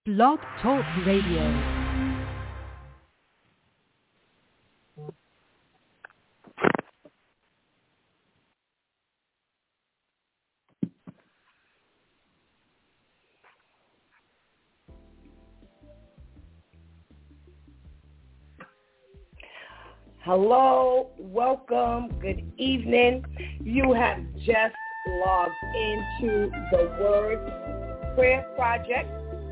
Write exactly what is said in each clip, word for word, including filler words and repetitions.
Blog Talk Radio. Hello, welcome, good evening. You have just logged into the Word Prayer Project,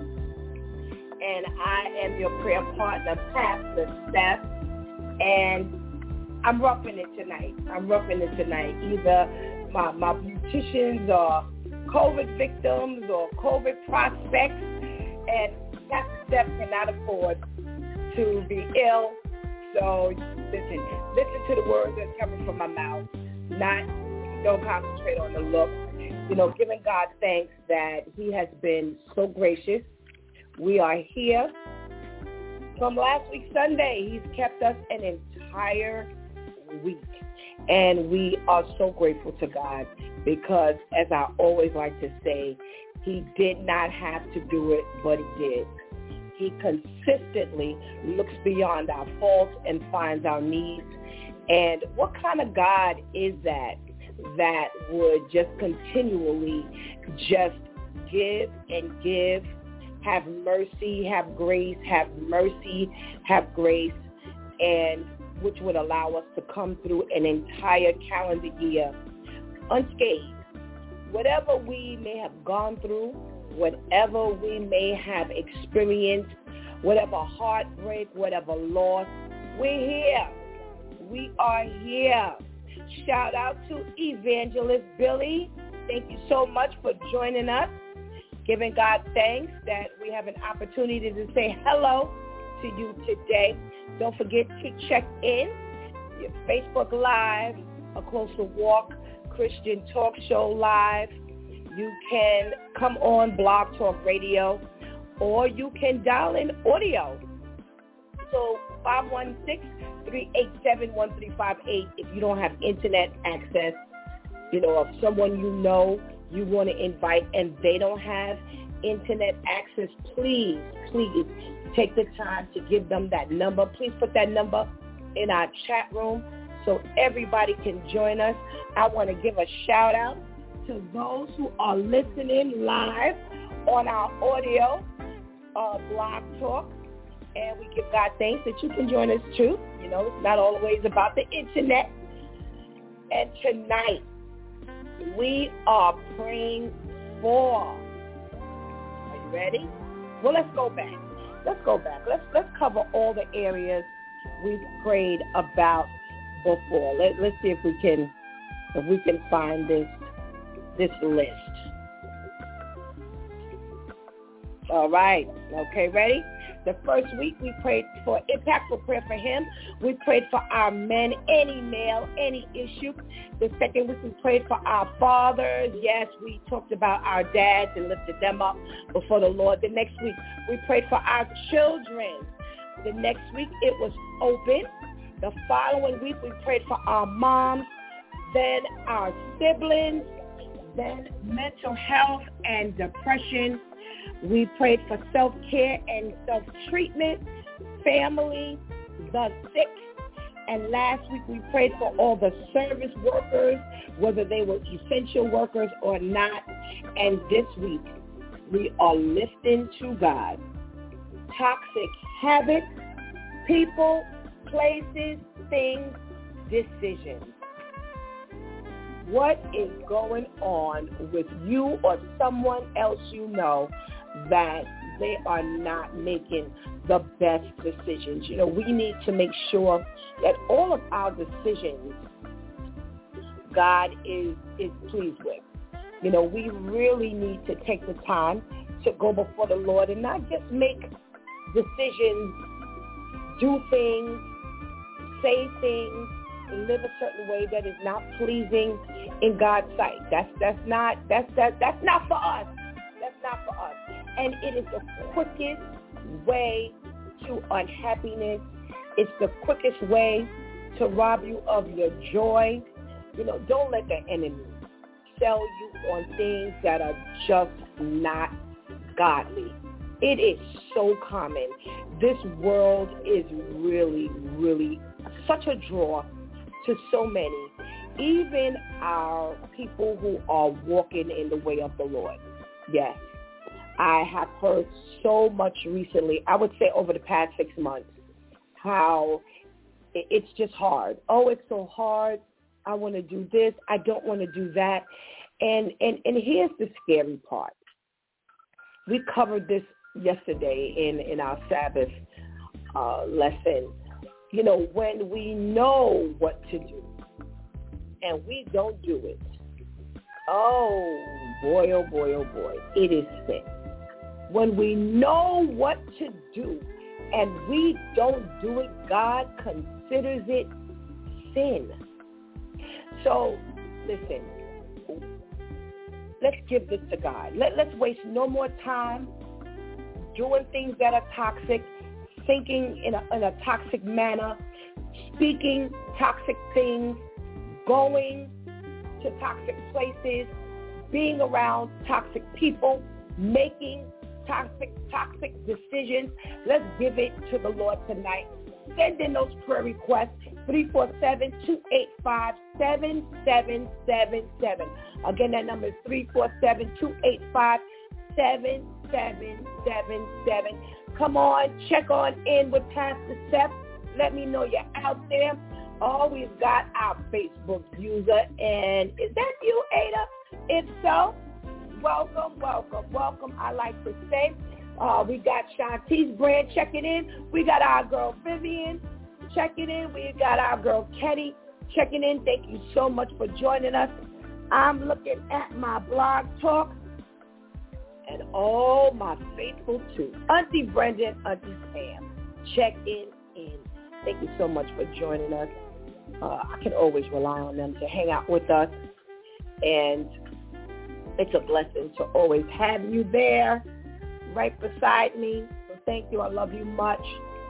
and I am your prayer partner, Pastor Steph, and I'm roughing it tonight. I'm roughing it tonight. Either my, my beauticians or COVID victims or COVID prospects, and Pastor Steph cannot afford to be ill. So listen, listen to the words that's coming from my mouth. Not, don't concentrate on the look. You know, giving God thanks that he has been so gracious. We are here from last week Sunday. He's kept us an entire week. And we are so grateful to God because, as I always like to say, he did not have to do it, but he did. He consistently looks beyond our faults and finds our needs. And what kind of God is that that would just continually just give and give, have mercy, have grace, have mercy, have grace, and which would allow us to come through an entire calendar year unscathed. Whatever we may have gone through, whatever we may have experienced, whatever heartbreak, whatever loss, we're here. We are here. Shout out to Evangelist Billy. Thank you so much for joining us. Giving God thanks that we have an opportunity to say hello to you today. Don't forget to check in your Facebook Live, A Closer Walk Christian Talk Show Live. You can come on Blog Talk Radio, or you can dial in audio. So five one six, three eight seven, one three five eight if you don't have internet access. You know, if someone you know you want to invite and they don't have internet access, please, please take the time to give them that number. Please put that number in our chat room so everybody can join us. I want to give a shout out to those who are listening live on our audio uh, Blog Talk, and we give God thanks that you can join us too. You know, it's not always about the internet. And tonight, we are praying for, are you ready? Well, let's go back. Let's go back. Let's let's cover all the areas we've prayed about before. Let, let's see if we can if we can find this this list. All right. Okay, ready? The first week we prayed for impactful prayer for him. We prayed for our men, any male, any issue. The second week we prayed for our fathers. Yes, we talked about our dads and lifted them up before the Lord. The next week we prayed for our children. The next week it was open. The following week we prayed for our moms, then our siblings, then mental health and depression. We prayed for self-care and self-treatment, family, the sick. And last week we prayed for all the service workers, whether they were essential workers or not. And this week we are lifting to God toxic habits, people, places, things, decisions. What is going on with you or someone else you know that they are not making the best decisions? You know, we need to make sure that all of our decisions God is, is pleased with. You know, we really need to take the time to go before the Lord and not just make decisions, do things, say things, live a certain way that is not pleasing in God's sight. That's that's not that's that that's not for us. That's not for us. And it is the quickest way to unhappiness. It's the quickest way to rob you of your joy. You know, don't let the enemy sell you on things that are just not godly. It is so common. This world is really, really such a draw to so many, even our people who are walking in the way of the Lord. Yes, I have heard so much recently, I would say over the past six months, how it's just hard. Oh, it's so hard. I want to do this. I don't want to do that. And, and, and here's the scary part. We covered this yesterday in, in our Sabbath uh, lesson. You know, when we know what to do and we don't do it, oh, boy, oh, boy, oh, boy, it is sin. When we know what to do and we don't do it, God considers it sin. So, listen, let's give this to God. Let, let's waste no more time doing things that are toxic, thinking in a, in a toxic manner, speaking toxic things, going to toxic places, being around toxic people, making toxic, toxic decisions. Let's give it to the Lord tonight. Send in those prayer requests, three four seven, two eight five, seven seven seven seven. Again, that number is three four seven, two eight five, seven seven seven seven. Come on, check on in with Pastor Steph. Let me know you're out there. Oh, we've got our Facebook user, and is that you, Ada? If so, welcome, welcome, welcome, I like to say. Uh, we got Shanti's brand checking in. We got our girl Vivian checking in. We got our girl Kenny checking in. Thank you so much for joining us. I'm looking at my blog talk, and all my faithful too. Auntie Brenda and Auntie Pam, checking in. Thank you so much for joining us. Uh, I can always rely on them to hang out with us, and it's a blessing to always have you there right beside me. So thank you. I love you much.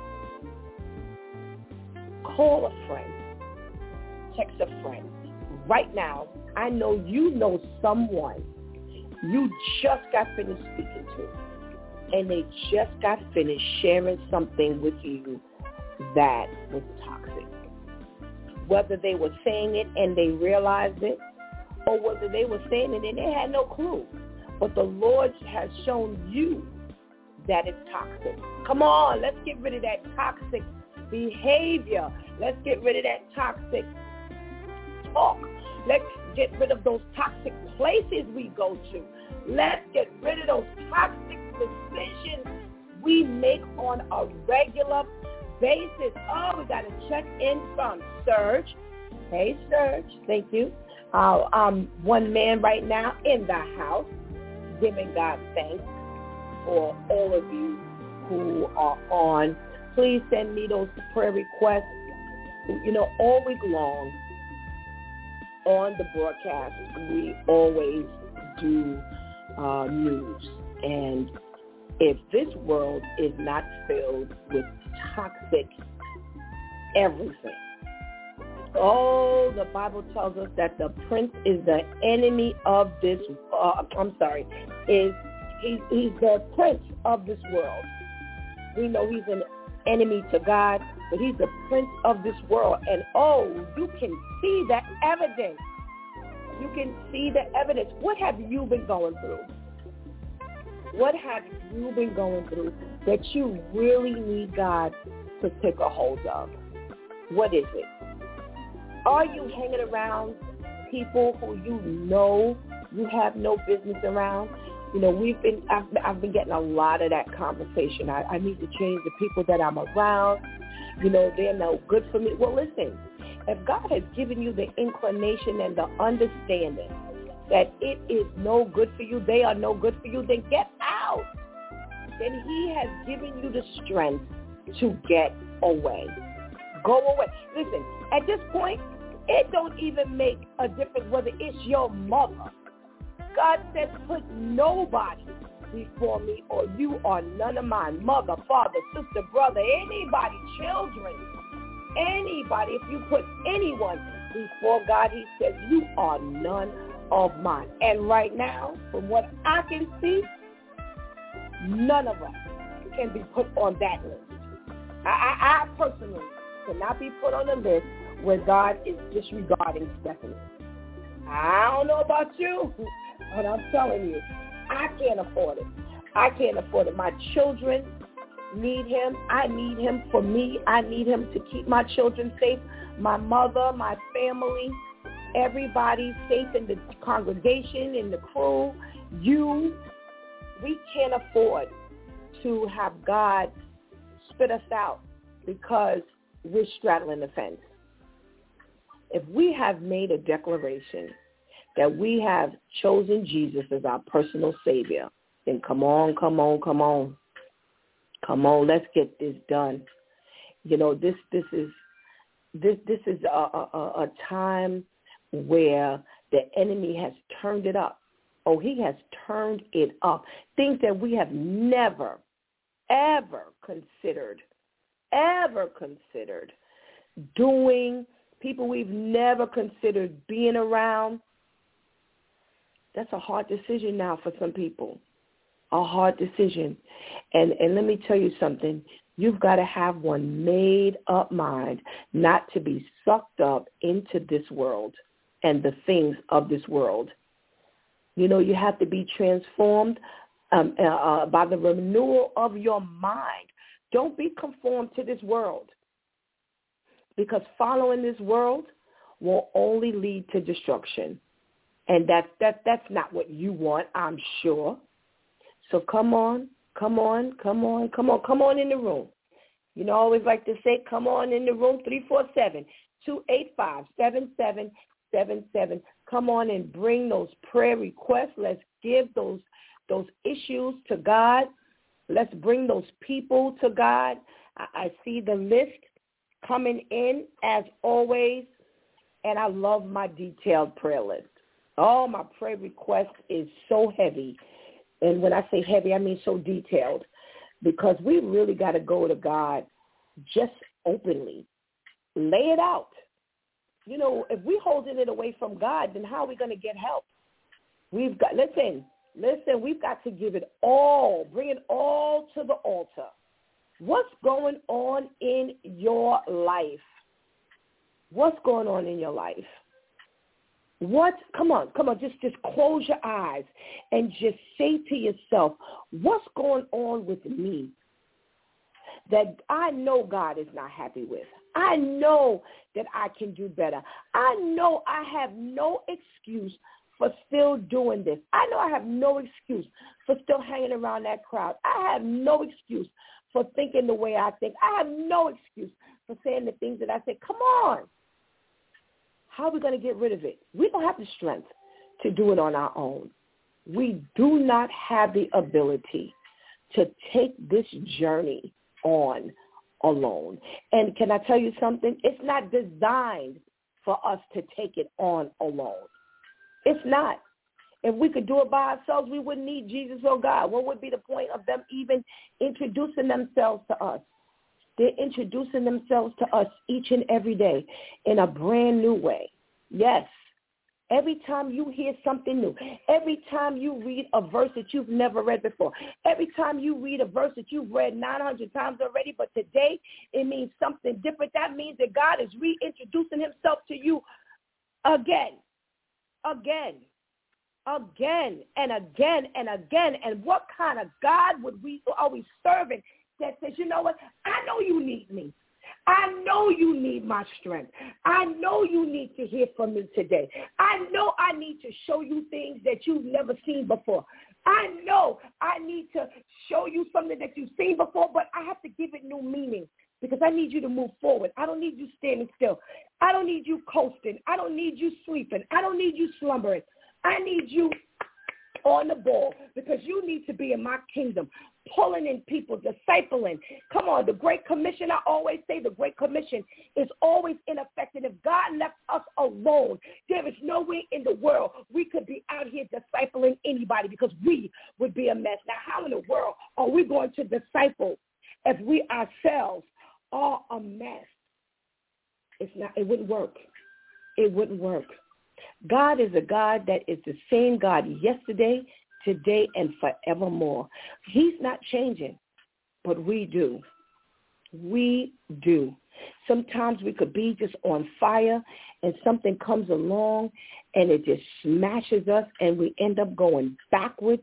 Call a friend. Text a friend. Right now, I know you know someone you just got finished speaking to, and they just got finished sharing something with you that was toxic. Whether they were saying it and they realized it, or whether they were saying it and they had no clue. But the Lord has shown you that it's toxic. Come on, let's get rid of that toxic behavior. Let's get rid of that toxic talk. Let's get rid of those toxic places we go to. Let's get rid of those toxic decisions we make on a regular basis. Oh, we got to check in from Serge. Hey, Serge. Thank you. Uh, um, one man right now in the house, giving God thanks for all of you who are on. Please send me those prayer requests. You know, all week long on the broadcast, we always do uh, news. And if this world is not filled with toxic everything, oh, the Bible tells us that the prince is the enemy of this, uh, I'm sorry, is he, he's the prince of this world. We know he's an enemy to God, but he's the prince of this world. And oh, you can see the evidence. You can see the evidence. What have you been going through? What have you been going through that you really need God to take a hold of? What is it? Are you hanging around people who you know you have no business around? You know, we've been, I've, I've been getting a lot of that conversation. I, I need to change the people that I'm around. You know, they're no good for me. Well, listen, if God has given you the inclination and the understanding that it is no good for you, they are no good for you, then get out. Then he has given you the strength to get away. Go away. Listen, at this point, it don't even make a difference whether it's your mother. God says, put nobody before me, or you are none of mine. Mother, father, sister, brother, anybody, children, anybody. If you put anyone before God, he says, you are none of mine. And right now, from what I can see, none of us can be put on that list. I, I, I personally cannot be put on a list where God is disregarding Stephanie. I don't know about you, but I'm telling you, I can't afford it. I can't afford it. My children need him. I need him for me. I need him to keep my children safe, my mother, my family, everybody safe in the congregation, in the crew, you. We can't afford to have God spit us out because we're straddling the fence. If we have made a declaration that we have chosen Jesus as our personal Savior, then come on, come on, come on. Come on, let's get this done. You know, this this is this this is a, a, a time where the enemy has turned it up. Oh, he has turned it up. Things that we have never, ever considered, ever considered doing, people we've never considered being around. That's a hard decision now for some people, a hard decision. And and let me tell you something. You've got to have one made up mind not to be sucked up into this world and the things of this world. You know, you have to be transformed um, uh, by the renewal of your mind. Don't be conformed to this world, because following this world will only lead to destruction. And that, that, that's not what you want, I'm sure. So come on, come on, come on, come on, come on in the room. You know, I always like to say, come on in the room, three four seven, two eight five, seven seven seven seven. Come on and bring those prayer requests. Let's give those those issues to God. Let's bring those people to God. I, I see the list coming in as always, and I love my detailed prayer list. Oh, my prayer request is so heavy. And when I say heavy, I mean so detailed, because we really got to go to God just openly. Lay it out. You know, if we're holding it away from God, then how are we going to get help? We've got, listen, listen, we've got to give it all, bring it all to the altar. What's going on in your life? What's going on in your life? What, come on, come on, just, just close your eyes and just say to yourself, what's going on with me that I know God is not happy with? I know that I can do better. I know I have no excuse for still doing this. I know I have no excuse for still hanging around that crowd. I have no excuse for thinking the way I think. I have no excuse for saying the things that I say. Come on. How are we going to get rid of it? We don't have the strength to do it on our own. We do not have the ability to take this journey on alone. And can I tell you something? It's not designed for us to take it on alone. It's not. If we could do it by ourselves, we wouldn't need Jesus or God. What would be the point of them even introducing themselves to us? They're introducing themselves to us each and every day in a brand new way. Yes. Every time you hear something new, every time you read a verse that you've never read before, every time you read a verse that you've read nine hundred times already, but today it means something different, that means that God is reintroducing himself to you again, again, again, and again, and again. And what kind of God would we are we serving that says, you know what, I know you need me. I know you need my strength. I know you need to hear from me today. I know I need to show you things that you've never seen before. I know I need to show you something that you've seen before, but I have to give it new meaning because I need you to move forward. I don't need you standing still. I don't need you coasting. I don't need you sleeping. I don't need you slumbering. I need you on the ball because you need to be in my kingdom, pulling in people, discipling. Come on, the Great Commission, I always say the Great Commission is always ineffective. If God left us alone, there is no way in the world we could be out here discipling anybody because we would be a mess. Now, how in the world are we going to disciple if we ourselves are a mess? It's not, it wouldn't work. It wouldn't work. God is a God that is the same God yesterday, today and forevermore. He's not changing, but we do. We do. Sometimes we could be just on fire and something comes along and it just smashes us and we end up going backwards.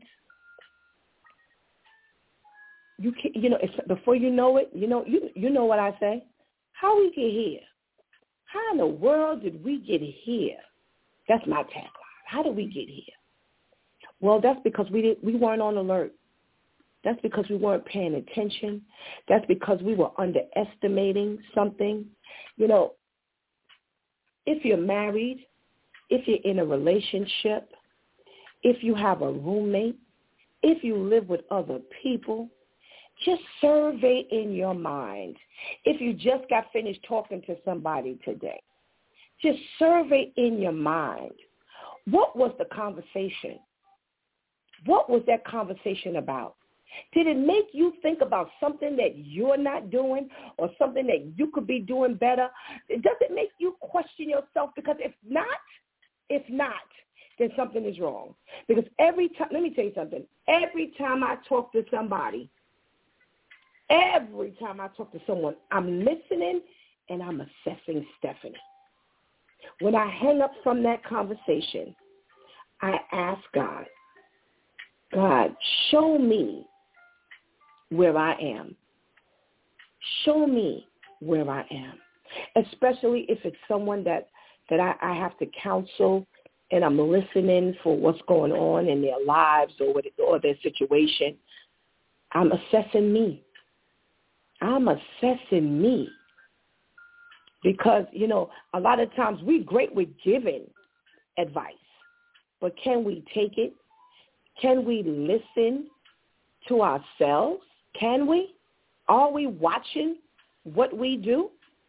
You can, you know, it's, before you know it, you know, you you know what I say. How we get here? How in the world did we get here? That's my tagline. How did we get here? Well, that's because we did, we weren't on alert. That's because we weren't paying attention. That's because we were underestimating something. You know, if you're married, if you're in a relationship, if you have a roommate, if you live with other people, just survey in your mind. If you just got finished talking to somebody today, just survey in your mind. What was the conversation? What was that conversation about? Did it make you think about something that you're not doing or something that you could be doing better? Does it make you question yourself? Because if not, if not, then something is wrong. Because every time, let me tell you something, every time I talk to somebody, every time I talk to someone, I'm listening and I'm assessing Stephanie. When I hang up from that conversation, I ask God, God, show me where I am. Show me where I am, especially if it's someone that, that I, I have to counsel and I'm listening for what's going on in their lives or, what, or their situation. I'm assessing me. I'm assessing me because, you know, a lot of times we're great with giving advice, but can we take it? Can we listen to ourselves? Can we? Are we watching what we do?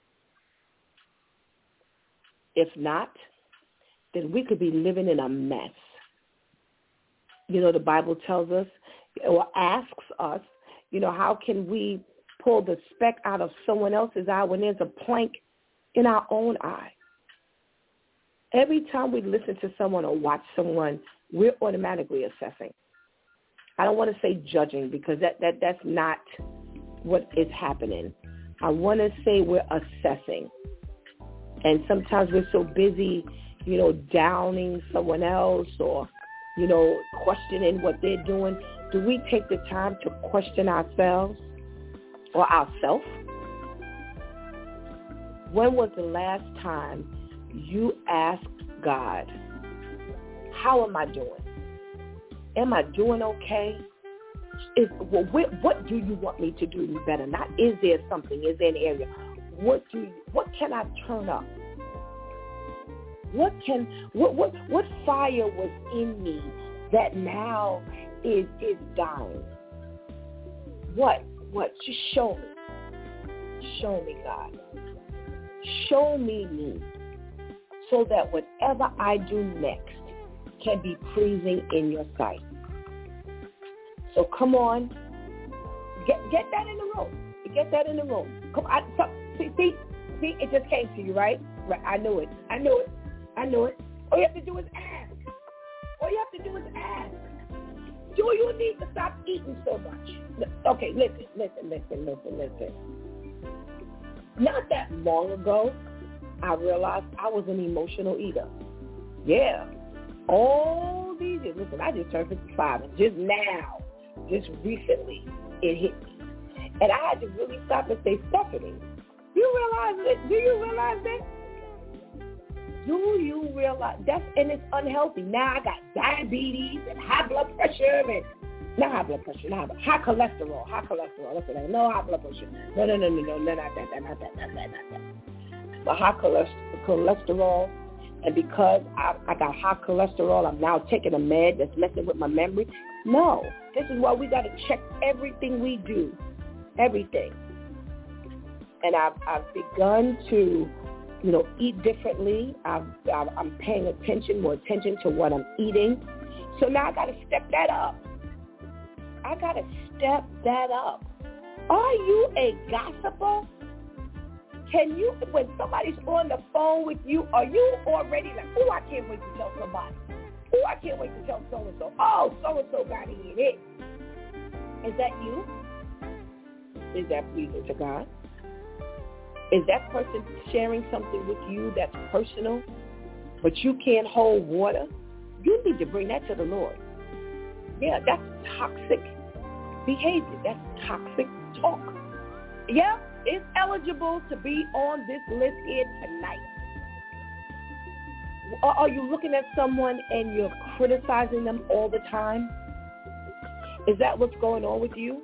If not, then we could be living in a mess. You know, the Bible tells us or asks us, you know, how can we pull the speck out of someone else's eye when there's a plank in our own eye? Every time we listen to someone or watch someone, we're automatically assessing. I don't want to say judging because that, that that's not what is happening. I want to say we're assessing. And sometimes we're so busy, you know, downing someone else or, you know, questioning what they're doing. Do we take the time to question ourselves or ourselves? When was the last time you asked God, how am I doing? Am I doing okay? Is, well, what, what do you want me to do better? Not is there something, is there an area? What do you, what can I turn up? What can what what what fire was in me that now is is dying? What what? Just show me. Show me, God. Show me me, so that whatever I do next can be pleasing in your sight. So come on, get get that in the room. Get that in the room. Come, I, so, see, see, see, it just came to you, right? Right. I knew it. I knew it. I knew it. All you have to do is ask. All you have to do is ask. Do you need to stop eating so much? Okay, listen, listen, listen, listen, listen. Not that long ago, I realized I was an emotional eater. Yeah. All these years. Listen, I just turned fifty-five, and just now, just recently, it hit me. And I had to really stop and say, Stephanie, you realize it? Do you realize that? Do you realize that's, and it's unhealthy. Now I got diabetes and high blood pressure and not high blood pressure, not high, high cholesterol, high cholesterol. Listen, no high blood pressure. No, no, no, no, no, no, not that, not that, not that, not that. But high cholesterol, and because I, I got high cholesterol, I'm now taking a med that's messing with my memory. No, this is why we got to check everything we do, everything. And I've, I've begun to, you know, eat differently. I've, I've, I'm paying attention, more attention to what I'm eating. So now I got to step that up. I got to step that up. Are you a gossiper? Can you, when somebody's on the phone with you, are you already like, oh, I can't wait to tell somebody. Oh, I can't wait to tell so-and-so. Oh, so-and-so got in it. Is that you? Is that pleasing to God? Is that person sharing something with you that's personal, but you can't hold water? You need to bring that to the Lord. Yeah, that's toxic behavior. That's toxic talk. Yeah, it's eligible to be on this list here tonight. Are you looking at someone and you're criticizing them all the time? Is that what's going on with you?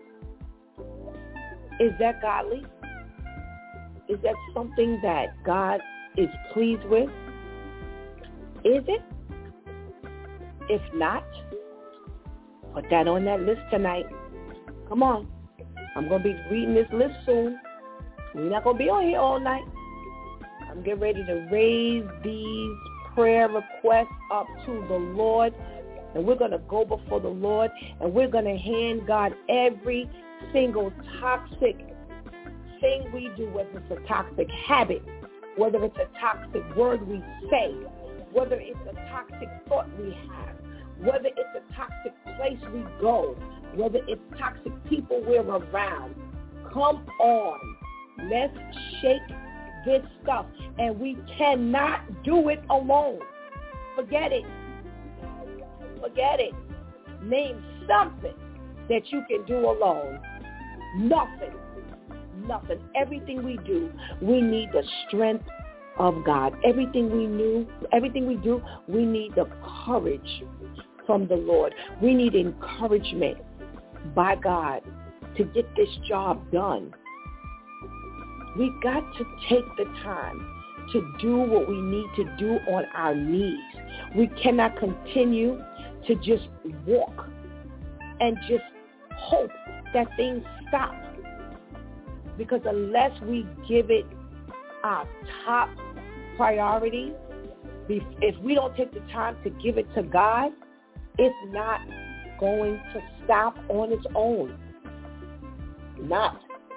Is that godly? Is that something that God is pleased with? Is it? If not, put that on that list tonight. Come on. I'm going to be reading this list soon. We're not going to be on here all night. I'm getting ready to raise these prayer requests up to the Lord. And we're going to go before the Lord. And we're going to hand God every single toxic thing we do, whether it's a toxic habit, whether it's a toxic word we say, whether it's a toxic thought we have, whether it's a toxic place we go, whether it's toxic people we're around. Come on. Let's shake this stuff. And we cannot do it alone. Forget it. Forget it. Name something that you can do alone. Nothing. Nothing. Everything we do, we need the strength of God. Everything we knew, everything we do, we need the courage from the Lord. We need encouragement by God to get this job done. We got to take the time to do what we need to do on our knees. We cannot continue to just walk and just hope that things stop. Because unless we give it our top priority, if we don't take the time to give it to God, it's not going to stop on its own. Not.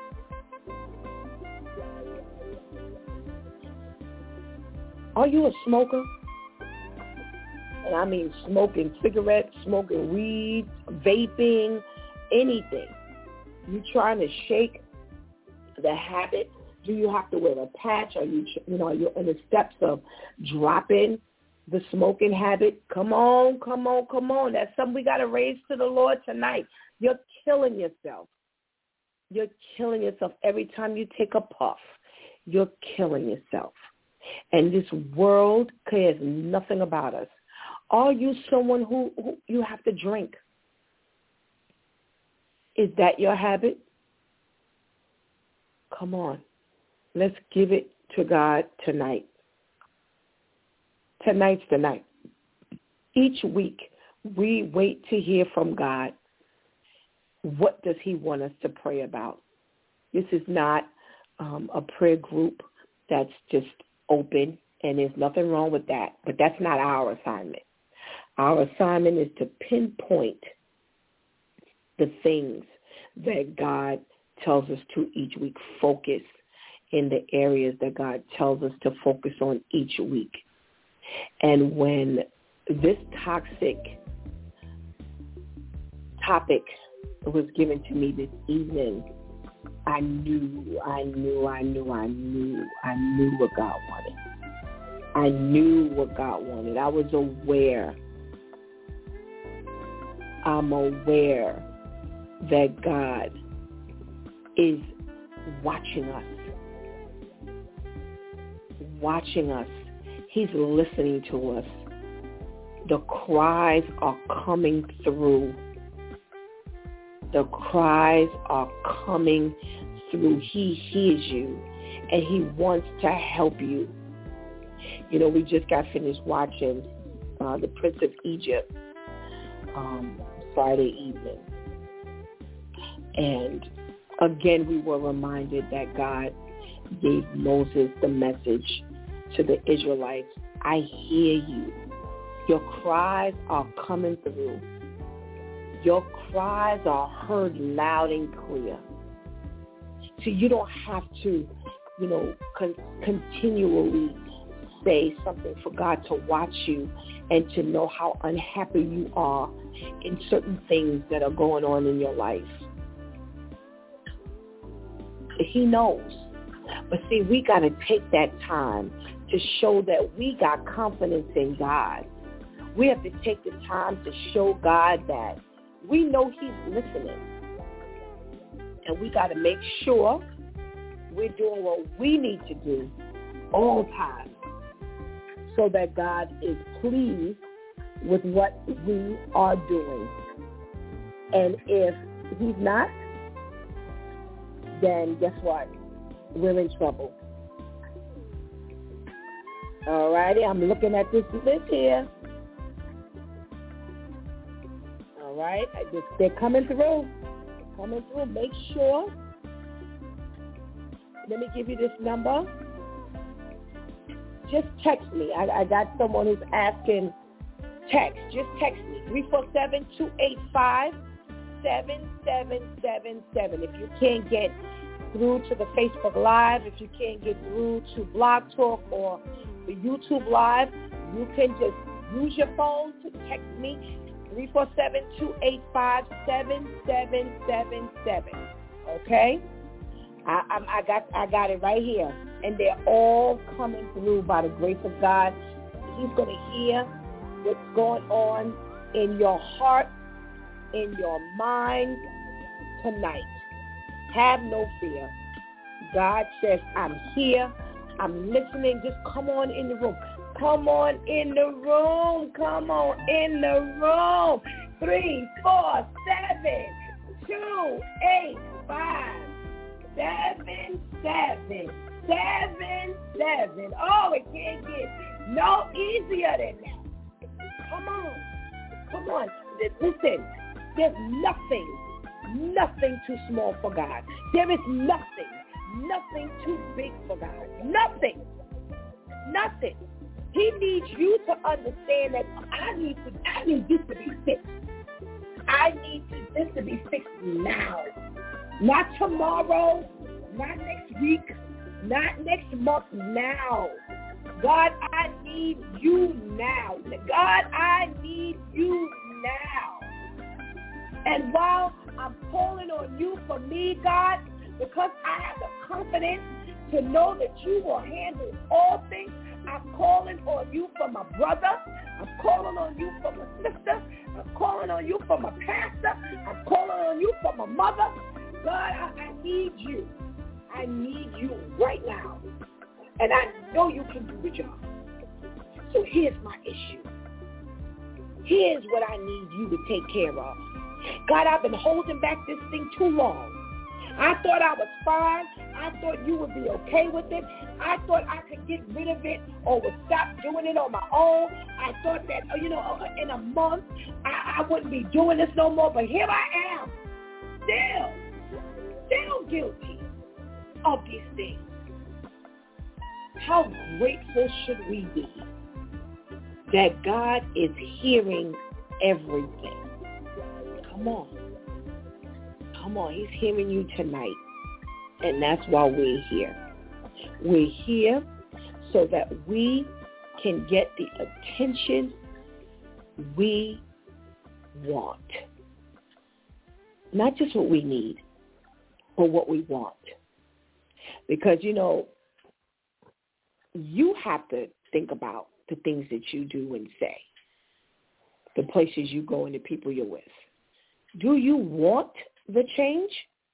Are you a smoker? And I mean smoking cigarettes, smoking weed, vaping, anything. You trying to shake the habit? Do you have to wear a patch? Are you, you know, you're in the steps of dropping the smoking habit? Come on, come on, come on. That's something we got to raise to the Lord tonight. You're killing yourself. You're killing yourself every time you take a puff. You're killing yourself. And this world cares nothing about us. Are you someone who, who you have to drink? Is that your habit? Come on. Let's give it to God tonight. Tonight's the night. Each week, we wait to hear from God. What does he want us to pray about? This is not um, a prayer group that's just open, and there's nothing wrong with that. But that's not our assignment. Our assignment is to pinpoint the things that God tells us to each week. Focus in the areas that God tells us to focus on each week. And when this toxic topic was given to me this evening, I knew, I knew, I knew, I knew, I knew what God wanted. I knew what God wanted. I was aware. I'm aware that God is watching us. Watching us. He's listening to us. The cries are coming through. The cries are coming through. He hears you, and he wants to help you. You know, we just got finished watching uh, The Prince of Egypt um, Friday evening. And again, we were reminded that God gave Moses the message to the Israelites. I hear you. Your cries are coming through. Your cries are heard loud and clear. So you don't have to, you know, con- continually say something for God to watch you and to know how unhappy you are in certain things that are going on in your life. He knows. But see, we got to take that time to show that we got confidence in God. We have to take the time to show God that we know he's listening. And we got to make sure we're doing what we need to do all the time so that God is pleased with what we are doing. And if he's not, then guess what? We're in trouble. All righty, I'm looking at this list here. All right, I just, they're coming through. Coming through. Make sure. Let me give you this number. Just text me. I, I got someone who's asking text. Just text me. three four seven, two eight five, seven seven seven seven. If you can't get through to the Facebook Live, if you can't get through to Blog Talk or the YouTube Live, you can just use your phone to text me, three four seven, two eight five, seven seven seven seven. Okay? I, I, I got I got it right here. And they're all coming through by the grace of God. He's going to hear what's going on in your heart, in your mind tonight. Have no fear. God says, I'm here. I'm listening. Just come on in the room. Come on in the room. Come on in the room. Three, four, seven, two, eight, five, seven, seven, seven, seven. Oh, it can't get no easier than that. Come on. Come on. Listen, there's nothing, nothing too small for God. There is nothing, nothing too big for God. Nothing. Nothing. He needs you to understand that I need to, I need this to be fixed. I need to, this to be fixed now. Not tomorrow, not next week, not next month, now. God, I need you now. God, I need you now. And while I'm calling on you for me, God, because I have the confidence to know that you will handle all things, I'm calling on you for my brother. I'm calling on you for my sister. I'm calling on you for my pastor. I'm calling on you for my mother. God, I, I need you. I need you right now. And I know you can do the job. So here's my issue. Here's what I need you to take care of. God, I've been holding back this thing too long. I thought I was fine. I thought you would be okay with it. I thought I could get rid of it or would stop doing it on my own. I thought that, you know, in a month I, I wouldn't be doing this no more. But here I am, still, still guilty of these things. How grateful should we be that God is hearing everything? Come on. Come on, he's hearing you tonight. And that's why we're here. We're here so that we can get the attention we want. Not just what we need, but what we want. Because, you know, you have to think about the things that you do and say, the places you go and the people you're with. Do you want the change?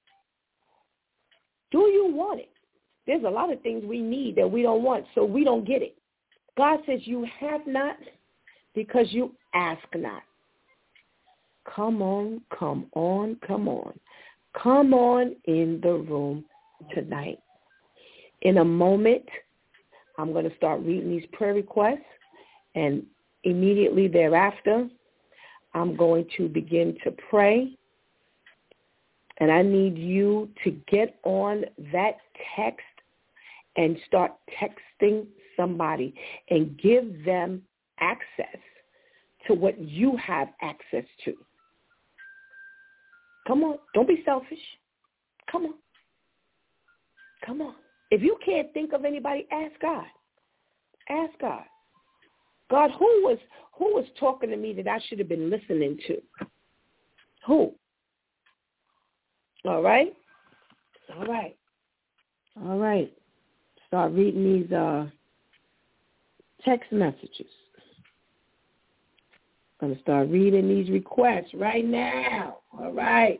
Do you want it? There's a lot of things we need that we don't want, so we don't get it. God says you have not because you ask not. Come on, come on, come on. Come on in the room tonight. In a moment, I'm going to start reading these prayer requests, and immediately thereafter, I'm going to begin to pray. And I need you to get on that text and start texting somebody and give them access to what you have access to. Come on. Don't be selfish. Come on. Come on. If you can't think of anybody, ask God. Ask God. God, who was who was talking to me that I should have been listening to? Who? All right? All right. All right. Start reading these uh, text messages. I'm going to start reading these requests right now. All right.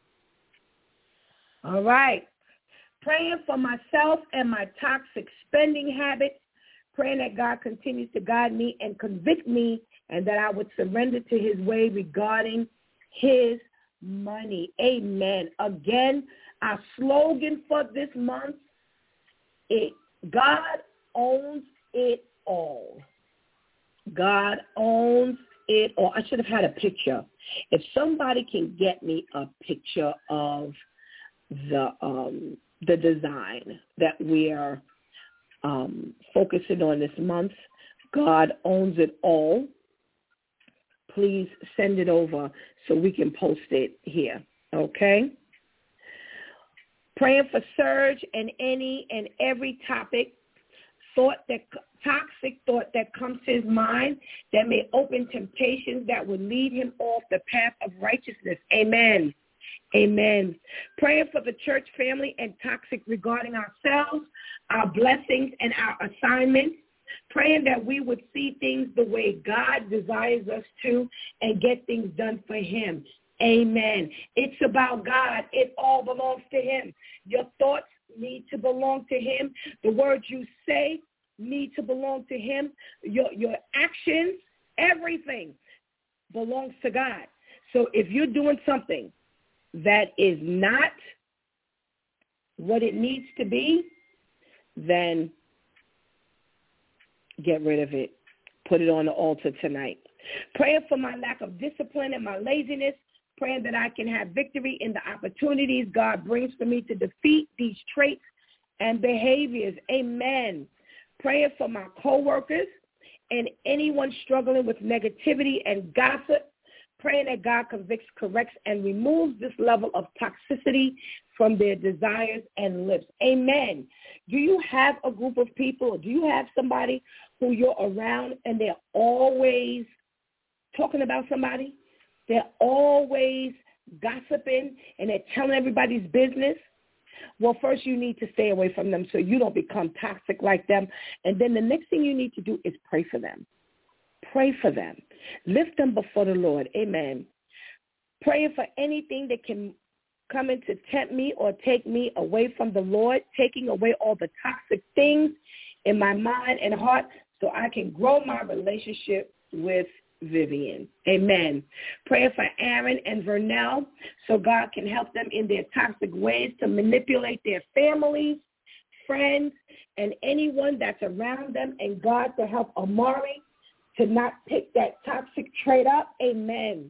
All right. Praying for myself and my toxic spending habits. Praying that God continues to guide me and convict me and that I would surrender to his way regarding his money. Amen. Again, our slogan for this month, it God owns it all. God owns it all. I should have had a picture. If somebody can get me a picture of the um, the design that we are um, focusing on this month, God owns it all, please send it over so we can post it here, okay? Praying for Serge and any and every topic, thought that toxic thought that comes to his mind that may open temptations that would lead him off the path of righteousness. Amen. Amen. Praying for the church family and toxic regarding ourselves, our blessings, and our assignments. Praying that we would see things the way God desires us to and get things done for him. Amen. It's about God. It all belongs to him. Your thoughts need to belong to him. The words you say need to belong to him. Your, your actions, everything belongs to God. So if you're doing something that is not what it needs to be, then get rid of it. Put it on the altar tonight. Praying for my lack of discipline and my laziness, praying that I can have victory in the opportunities God brings for me to defeat these traits and behaviors. Amen. Praying for my coworkers and anyone struggling with negativity and gossip, praying that God convicts, corrects, and removes this level of toxicity from their desires and lips. Amen. Do you have a group of people, or do you have somebody who you're around and they're always talking about somebody? They're always gossiping and they're telling everybody's business? Well, first you need to stay away from them so you don't become toxic like them. And then the next thing you need to do is pray for them. Pray for them. Lift them before the Lord. Amen. Praying for anything that can come in to tempt me or take me away from the Lord, taking away all the toxic things in my mind and heart so I can grow my relationship with Vivian. Amen. Praying for Aaron and Vernell so God can help them in their toxic ways to manipulate their families, friends, and anyone that's around them, and God to help Amari to not pick that toxic trait up. Amen.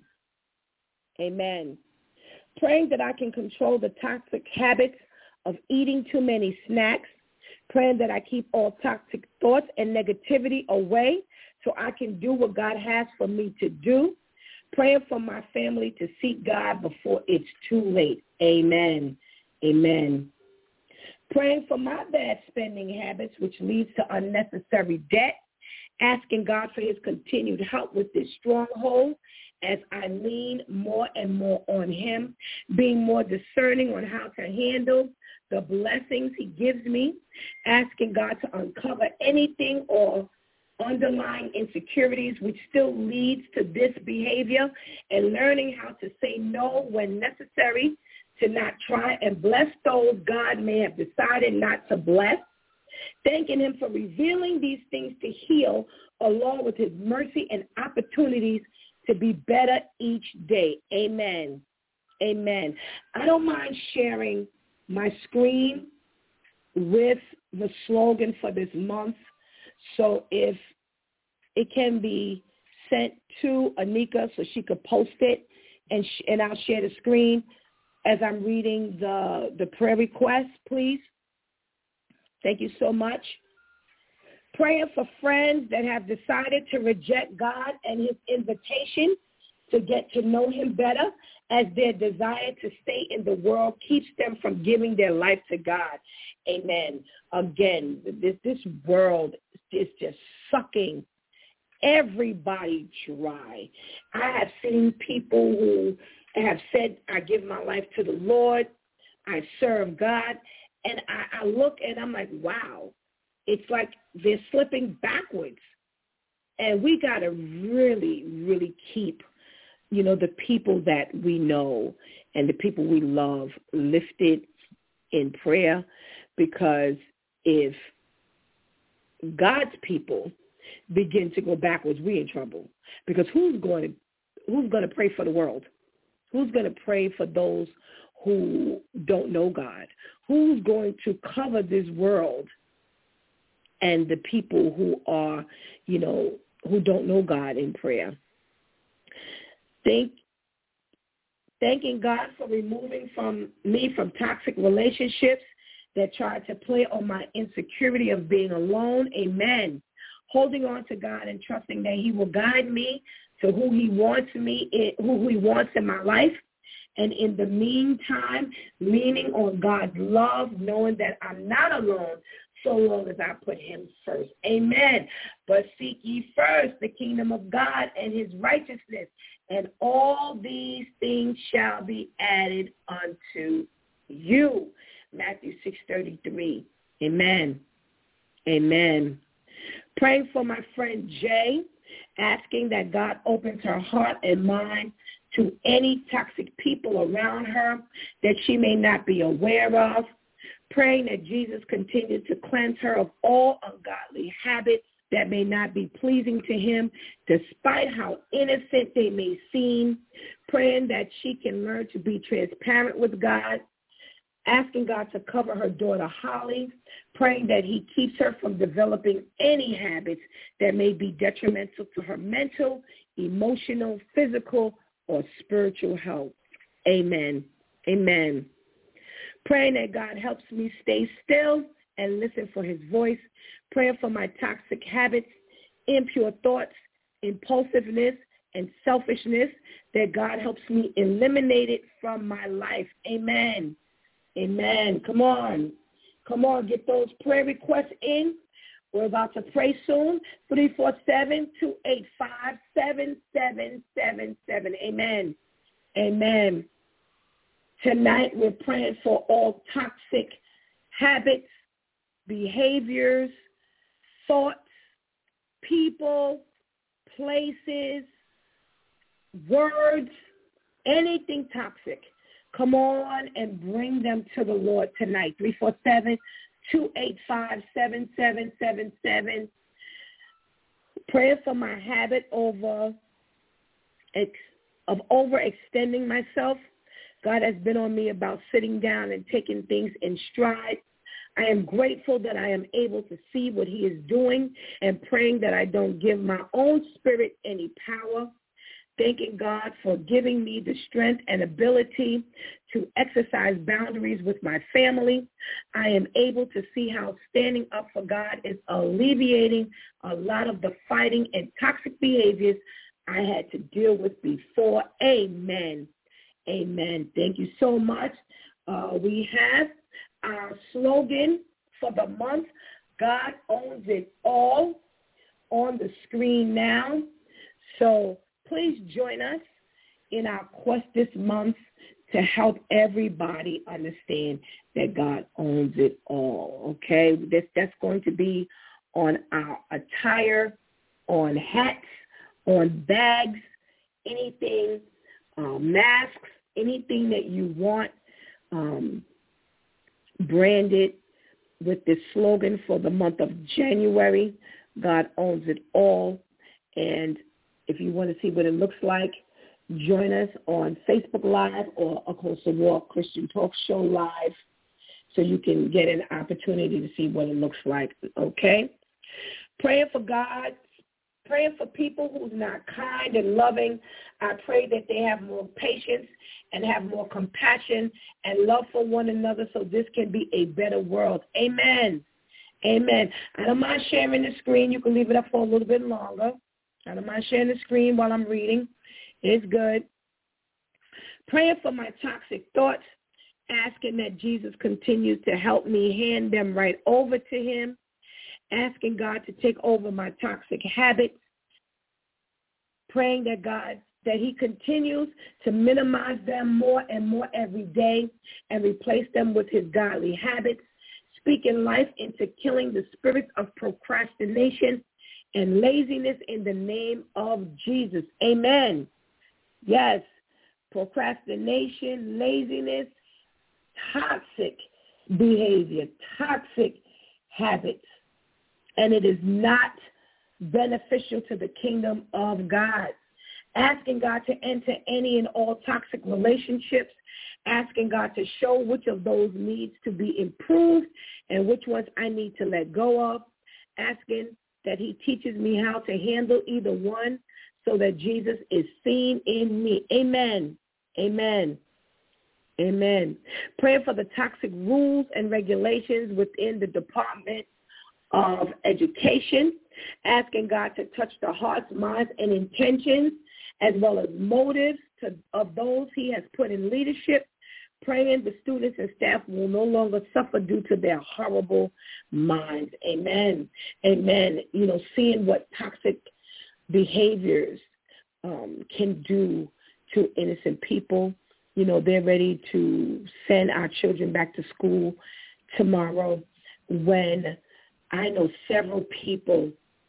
Amen. Praying that I can control the toxic habits of eating too many snacks. Praying that I keep all toxic thoughts and negativity away so I can do what God has for me to do. Praying for my family to seek God before it's too late. Amen. Amen. Praying for my bad spending habits, which leads to unnecessary debt. Asking God for his continued help with this stronghold as I lean more and more on him, being more discerning on how to handle the blessings he gives me, asking God to uncover anything or underlying insecurities which still leads to this behavior, and learning how to say no when necessary, to not try and bless those God may have decided not to bless. Thanking him for revealing these things to heal, along with his mercy and opportunities to be better each day. Amen. Amen. I don't mind sharing my screen with the slogan for this month. So if it can be sent to Anika so she could post it, and sh- and I'll share the screen as I'm reading the, the prayer request, please. Thank you so much. Praying for friends that have decided to reject God and his invitation to get to know him better, as their desire to stay in the world keeps them from giving their life to God. Amen. Again, this, this world is just sucking everybody dry. I have seen people who have said, I give my life to the Lord, I serve God, and I, I look and I'm like, wow, it's like they're slipping backwards. And we got to really, really keep, you know, the people that we know and the people we love lifted in prayer, because if God's people begin to go backwards, we're in trouble. Because who's going to who's going to pray for the world? Who's going to pray for those who don't know God? Who's going to cover this world and the people who are, you know, who don't know God in prayer? Thank, thanking God for removing from me from toxic relationships that try to play on my insecurity of being alone. Amen. Holding on to God and trusting that he will guide me to who he wants me, in, who he wants in my life. And in the meantime, leaning on God's love, knowing that I'm not alone so long as I put him first. Amen. But seek ye first the kingdom of God and his righteousness, and all these things shall be added unto you. Matthew six thirty-three. Amen. Amen. Praying for my friend Jay, asking that God opens her heart and mind to any toxic people around her that she may not be aware of. Praying that Jesus continues to cleanse her of all ungodly habits that may not be pleasing to him, despite how innocent they may seem. Praying that she can learn to be transparent with God. Asking God to cover her daughter Holly, praying that he keeps her from developing any habits that may be detrimental to her mental, emotional, physical, or spiritual health. Amen. Amen. Praying that God helps me stay still and listen for his voice. Praying for my toxic habits, impure thoughts, impulsiveness, and selfishness, that God helps me eliminate it from my life. Amen. Amen. Come on. Come on. Get those prayer requests in. We're about to pray soon. three four seven, two eight five, seven seven seven seven. Amen. Amen. Tonight we're praying for all toxic habits, behaviors, thoughts, people, places, words, anything toxic. Come on and bring them to the Lord tonight. three four seven, two eight five, seven seven seven seven. Prayer for my habit over ex, of overextending myself. God has been on me about sitting down and taking things in stride. I am grateful that I am able to see what he is doing, and praying that I don't give my own spirit any power. Thanking God for giving me the strength and ability to exercise boundaries with my family. I am able to see how standing up for God is alleviating a lot of the fighting and toxic behaviors I had to deal with before. Amen. Amen. Thank you so much. Uh, we have our slogan for the month, God owns it all, on the screen now. So please join us in our quest this month to help everybody understand that God owns it all, okay? This, that's going to be on our attire, on hats, on bags, anything, uh, masks, anything that you want um, branded with this slogan for the month of January. God owns it all. And if you want to see what it looks like, join us on Facebook Live or Across the Walk Christian Talk Show Live, so you can get an opportunity to see what it looks like, okay? Praying for God, praying for people who's not kind and loving. I pray that they have more patience and have more compassion and love for one another, so this can be a better world. Amen. Amen. I don't mind sharing the screen. You can leave it up for a little bit longer. I don't mind sharing the screen while I'm reading. It's good. Praying for my toxic thoughts, asking that Jesus continues to help me hand them right over to him, asking God to take over my toxic habits, praying that God, that he continues to minimize them more and more every day and replace them with his godly habits, speaking life into killing the spirits of procrastination and laziness in the name of Jesus. Amen. Yes, procrastination, laziness, toxic behavior, toxic habits, and it is not beneficial to the kingdom of God. Asking God to enter any and all toxic relationships, asking God to show which of those needs to be improved and which ones I need to let go of, asking that he teaches me how to handle either one so that Jesus is seen in me. Amen. Amen. Amen. Praying for the toxic rules and regulations within the Department of Education, asking God to touch the hearts, minds, and intentions, as well as motives to, of those he has put in leadership, praying the students and staff will no longer suffer due to their horrible minds. Amen. Amen. You know, seeing what toxic behaviors um, can do to innocent people. You know, they're ready to send our children back to school tomorrow when I know several people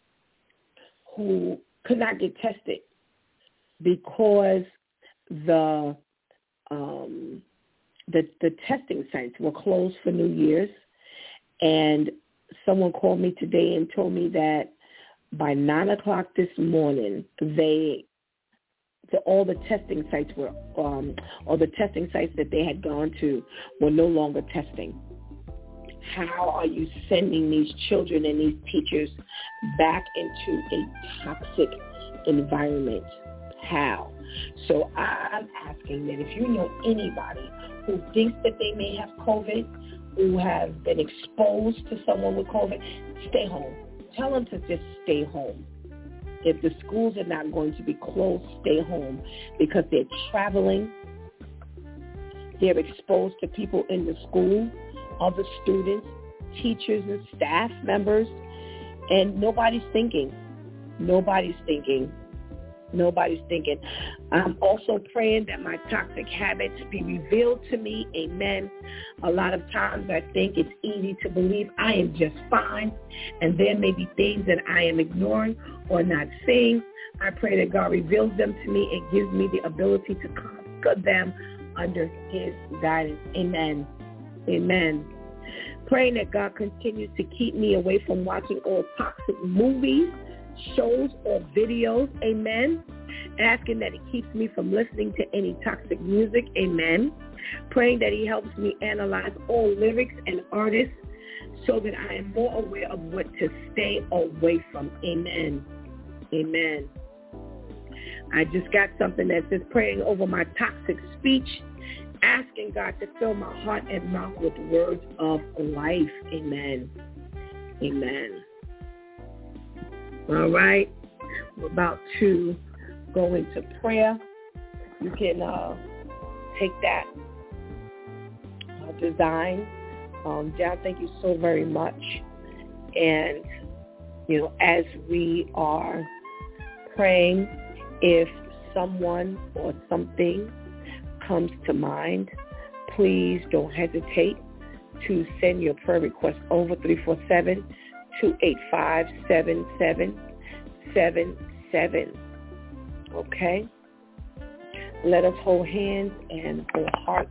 who could not get tested because the um, the the testing sites were closed for New Year's, and someone called me today and told me that by nine o'clock this morning, they the, all the testing sites were, um, or the testing sites that they had gone to were no longer testing. How are you sending these children and these teachers back into a toxic environment? How? So I'm asking that if you know anybody who thinks that they may have COVID, who have been exposed to someone with COVID, stay home. Tell them to just stay home. If the schools are not going to be closed, stay home, because they're traveling. They're exposed to people in the school, other students, teachers and staff members, and nobody's thinking. Nobody's thinking. Nobody's thinking. I'm also praying that my toxic habits be revealed to me. Amen. A lot of times I think it's easy to believe I am just fine, and there may be things that I am ignoring or not seeing. I pray that God reveals them to me and gives me the ability to conquer them under his guidance. Amen. Amen. Praying that God continues to keep me away from watching all toxic movies, shows, or videos. Amen. Asking that he keeps me from listening to any toxic music. Amen. Praying that he helps me analyze all lyrics and artists so that I am more aware of what to stay away from. Amen. Amen. I just got something that says praying over my toxic speech, asking God to fill my heart and mouth with words of life. Amen. Amen. All right. We're about to go into prayer. You can uh, take that uh, design. Um, John, thank you so very much. And, you know, as we are praying, if someone or something comes to mind, please don't hesitate to send your prayer request over three four seven, two eight five, seven seven seven seven. Okay? Let us hold hands and hold hearts.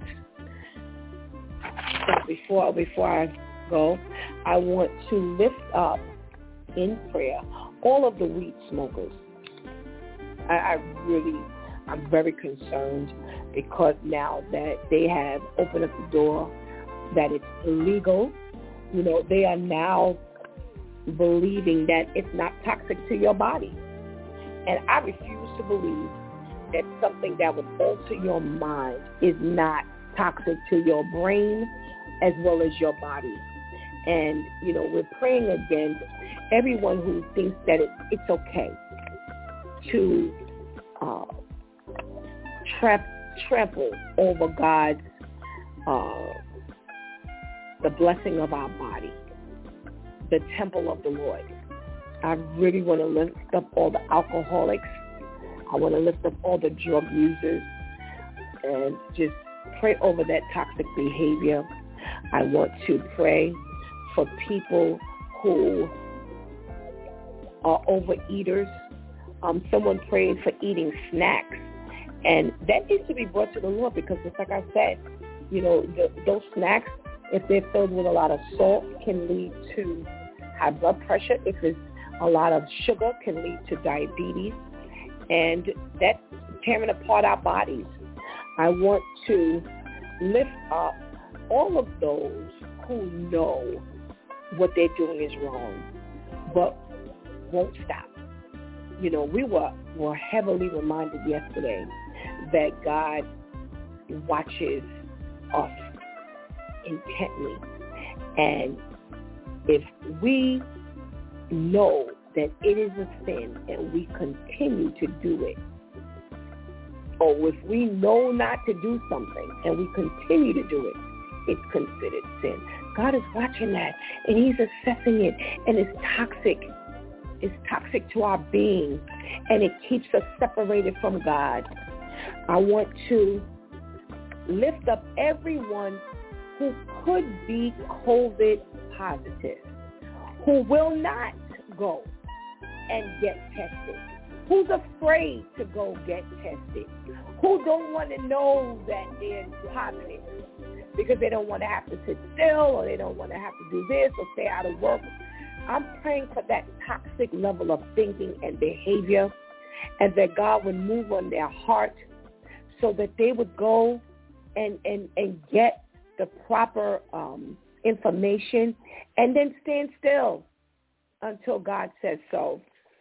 But before, before I go, I want to lift up in prayer all of the weed smokers. I, I really, I'm very concerned because now that they have opened up the door that it's illegal, you know, they are now believing that it's not toxic to your body. And I refuse to believe that something that would alter your mind is not toxic to your brain as well as your body. And, you know, we're praying against everyone who thinks that it, it's okay to uh, tra- trample over God's, uh, the blessing of our body. the temple of the Lord. I really want to lift up all the alcoholics. I want to lift up all the drug users and just pray over that toxic behavior. I want to pray for people who are overeaters. Um, someone prayed for eating snacks. And that needs to be brought to the Lord because just like I said, you know, the, those snacks, if they're filled with a lot of salt, can lead to high blood pressure. If it's a lot of sugar, can lead to diabetes. And that's tearing apart our bodies. I want to lift up all of those who know what they're doing is wrong, but won't stop. You know, we were, were heavily reminded yesterday that God watches us intently. And if we know that it is a sin and we continue to do it, or if we know not to do something and we continue to do it, it's considered sin. God is watching that, and he's assessing it, and it's toxic. It's toxic to our being, and it keeps us separated from God. I want to lift up everyone who could be COVID positive, who will not go and get tested, who's afraid to go get tested, who don't want to know that they're positive because they don't want to have to sit still or they don't want to have to do this or stay out of work. I'm praying for that toxic level of thinking and behavior, and that God would move on their heart so that they would go and, and, and get the proper um, information and then stand still until God says so.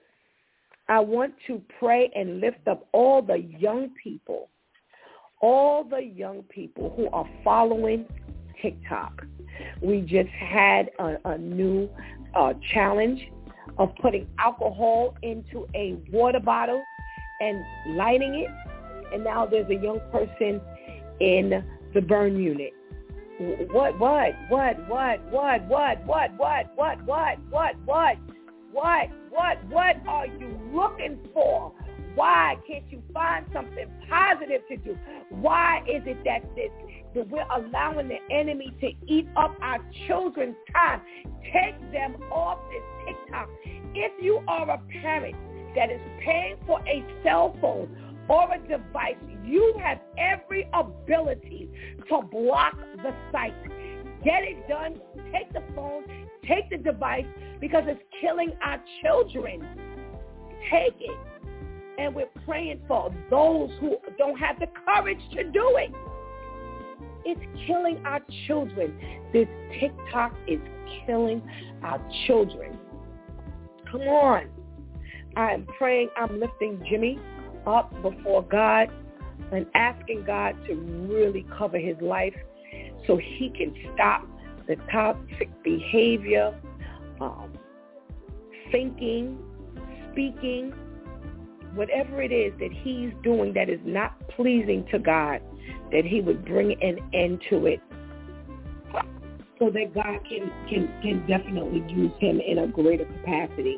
I want to pray and lift up all the young people, all the young people who are following TikTok. We just had a, a new uh, challenge of putting alcohol into a water bottle and lighting it. And now there's a young person in the burn unit. What, what, what, what, what, what, what, what, what, what, what, what, what, what, what are you looking for? Why can't you find something positive to do? Why is it that this, that we're allowing the enemy to eat up our children's time? Take them off this TikTok. If you are a parent that is paying for a cell phone or a device, you have every ability to block the site. Get it done. Take the phone. Take the device because it's killing our children. Take it. And we're praying for those who don't have the courage to do it. It's killing our children. This TikTok is killing our children. Come on. I'm praying, I'm lifting Jimmy up before God and asking God to really cover his life so he can stop the toxic behavior, um, thinking, speaking, whatever it is that he's doing that is not pleasing to God, that he would bring an end to it so that God can, can, can definitely use him in a greater capacity.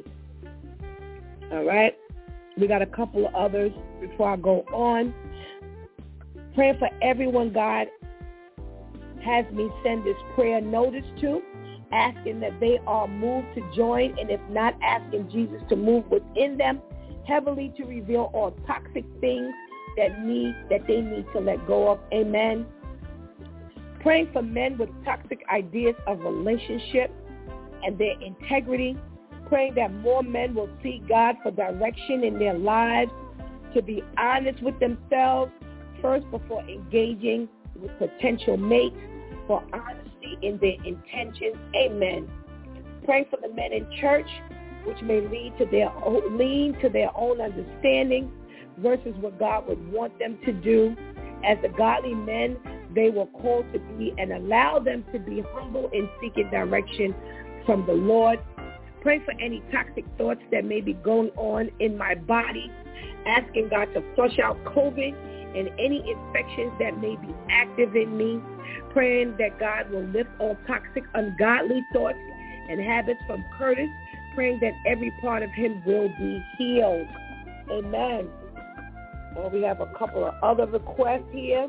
All right? We got a couple of others before I go on. Praying for everyone God has me send this prayer notice to, asking that they are moved to join, and if not, asking Jesus to move within them heavily to reveal all toxic things that need that they need to let go of. Amen. Praying for men with toxic ideas of relationship and their integrity. Praying that more men will seek God for direction in their lives, to be honest with themselves first before engaging with potential mates, for honesty in their intentions. Amen. Praying for the men in church, which may lead to their own, lean to their own understanding versus what God would want them to do. As the godly men they were called to be, and allow them to be humble in seeking direction from the Lord. Pray for any toxic thoughts that may be going on in my body, asking God to flush out COVID and any infections that may be active in me, praying that God will lift all toxic, ungodly thoughts and habits from Curtis, praying that every part of him will be healed. Amen. Well, we have a couple of other requests here.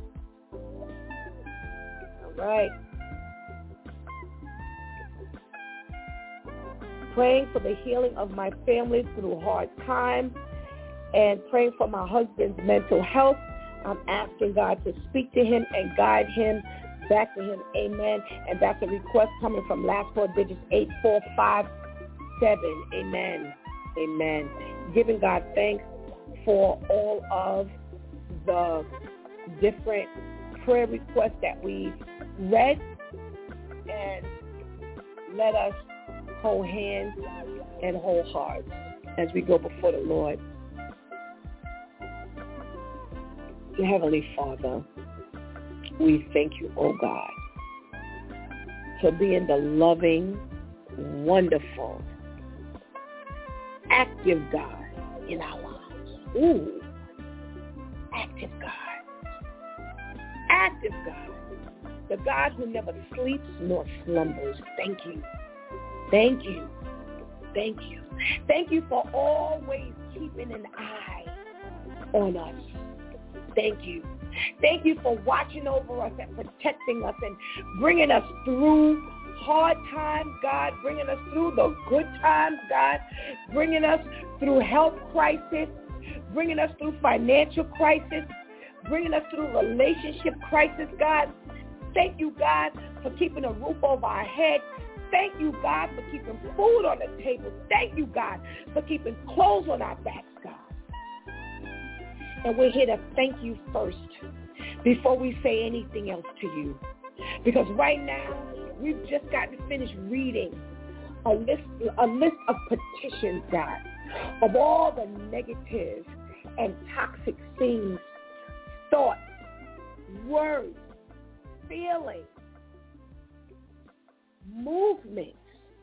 All right. Praying for the healing of my family through hard times and praying for my husband's mental health. I'm asking God to speak to him and guide him back to him. Amen. And that's a request coming from last four digits eight four five seven. Amen. Amen. Giving God thanks for all of the different prayer requests that we've read, and let us hold hands and hold hearts as we go before the Lord. Dear Heavenly Father, we thank you, oh God, for being the loving, wonderful, active God in our lives. Ooh, active God. Active God. The God who never sleeps nor slumbers. Thank you. Thank you. Thank you. Thank you for always keeping an eye on us. Thank you. Thank you for watching over us and protecting us and bringing us through hard times, God, bringing us through the good times, God, bringing us through health crisis, bringing us through financial crisis, bringing us through relationship crisis, God. Thank you, God, for keeping a roof over our head. Thank you, God, for keeping food on the table. Thank you, God, for keeping clothes on our backs, God. And we're here to thank you first before we say anything else to you. Because right now, we've just got to finish reading a list, a list of petitions, God, of all the negative and toxic things, thoughts, words, feelings, movements,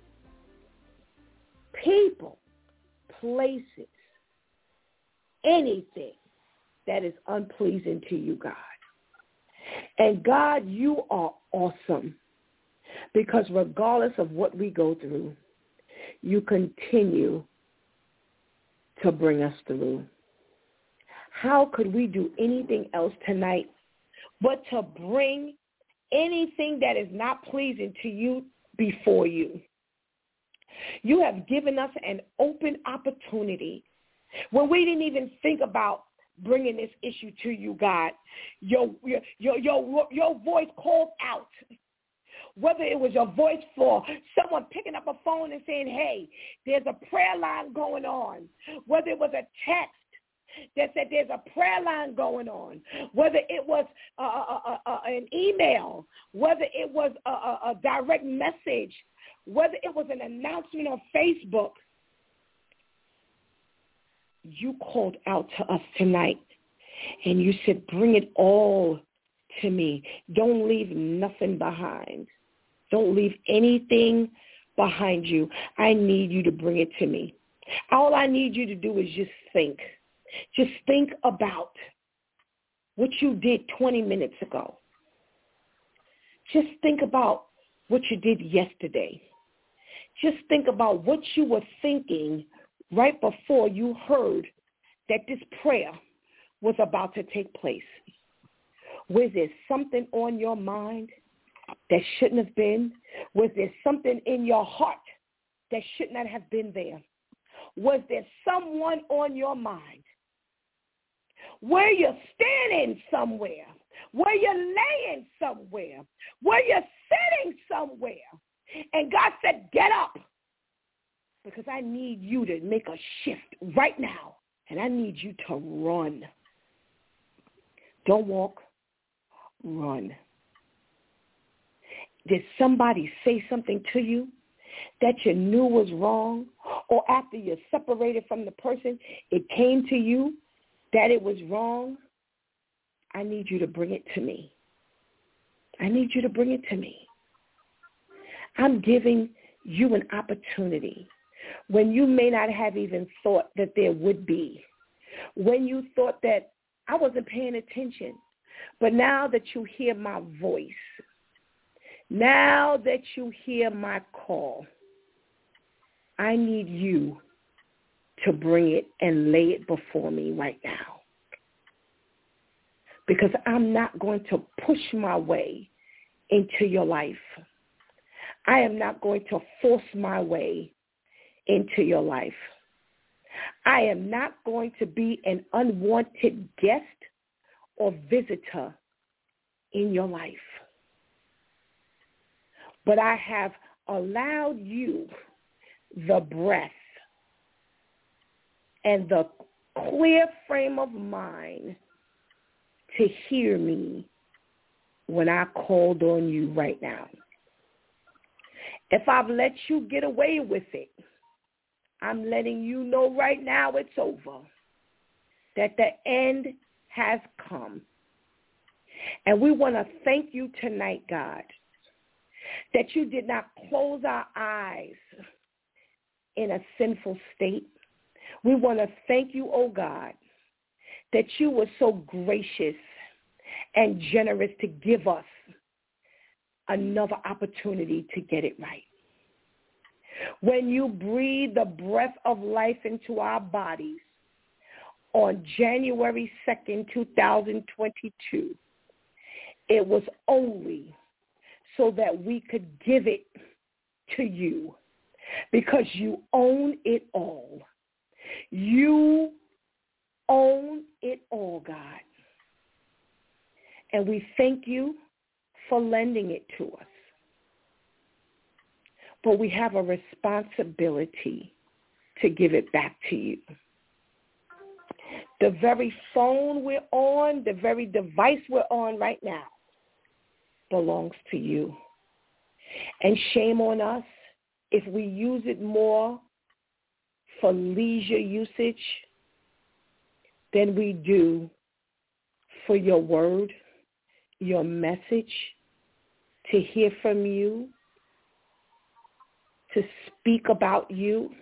people, places, anything that is unpleasing to you, God. And God, you are awesome, because regardless of what we go through, you continue to bring us through. How could we do anything else tonight but to bring anything that is not pleasing to you before you? You have given us an open opportunity when we didn't even think about bringing this issue to you, God. Your, your, your, your, your voice called out. Whether it was your voice for someone picking up a phone and saying, hey, there's a prayer line going on. Whether it was a text that said there's a prayer line going on. Whether it was uh, uh, uh, uh, an email. Whether it was a, a, a direct message. Whether it was an announcement on Facebook. You called out to us tonight, and you said, bring it all to me. Don't leave nothing behind. Don't leave anything behind you. I need you to bring it to me. All I need you to do is just think. Just think about what you did twenty minutes ago. Just think about what you did yesterday. Just think about what you were thinking right before you heard that this prayer was about to take place. Was there something on your mind that shouldn't have been? Was there something in your heart that should not have been there? Was there someone on your mind? Were you standing somewhere? Were you laying somewhere? Were you sitting somewhere? And God said, get up, because I need you to make a shift right now, and I need you to run. Don't walk, run. Did somebody say something to you that you knew was wrong, or after you separated from the person, it came to you that it was wrong? I need you to bring it to me. I need you to bring it to me. I'm giving you an opportunity when you may not have even thought that there would be, when you thought that I wasn't paying attention, but now that you hear my voice, Now that you hear my call, I need you to bring it and lay it before me right now. Because I'm not going to push my way into your life. I am not going to force my way into your life. I am not going to be an unwanted guest or visitor in your life. But I have allowed you the breath and the clear frame of mind to hear me when I called on you right now. If I've let you get away with it, I'm letting you know right now it's over, that the end has come. And we want to thank you tonight, God, that you did not close our eyes in a sinful state. We want to thank you, oh God, that you were so gracious and generous to give us another opportunity to get it right. When you breathe the breath of life into our bodies on January second, two thousand twenty-two, it was only so that we could give it to you, because you own it all. You own it all, God. And we thank you for lending it to us. But we have a responsibility to give it back to you. The very phone we're on, the very device we're on right now belongs to you. And shame on us if we use it more for leisure usage than we do for your word, your message, to hear from you, to speak about you.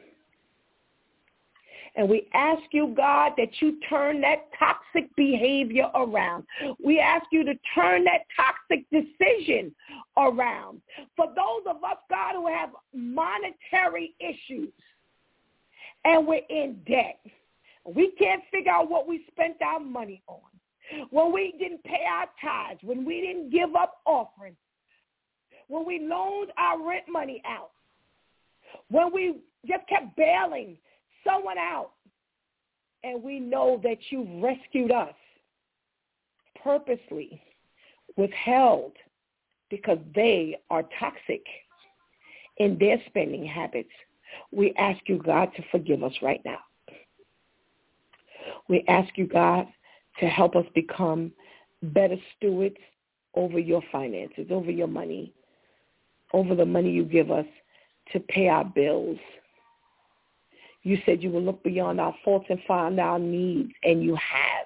And we ask you, God, that you turn that toxic behavior around. We ask you to turn that toxic decision around. For those of us, God, who have monetary issues and we're in debt, we can't figure out what we spent our money on. When we didn't pay our tithes, when we didn't give up offerings, when we loaned our rent money out, when we just kept bailing someone out, and we know that you rescued us purposely, withheld, because they are toxic in their spending habits. We ask you, God, to forgive us right now. We ask you, God, to help us become better stewards over your finances, over your money, over the money you give us to pay our bills. You said you will look beyond our faults and find our needs, and you have.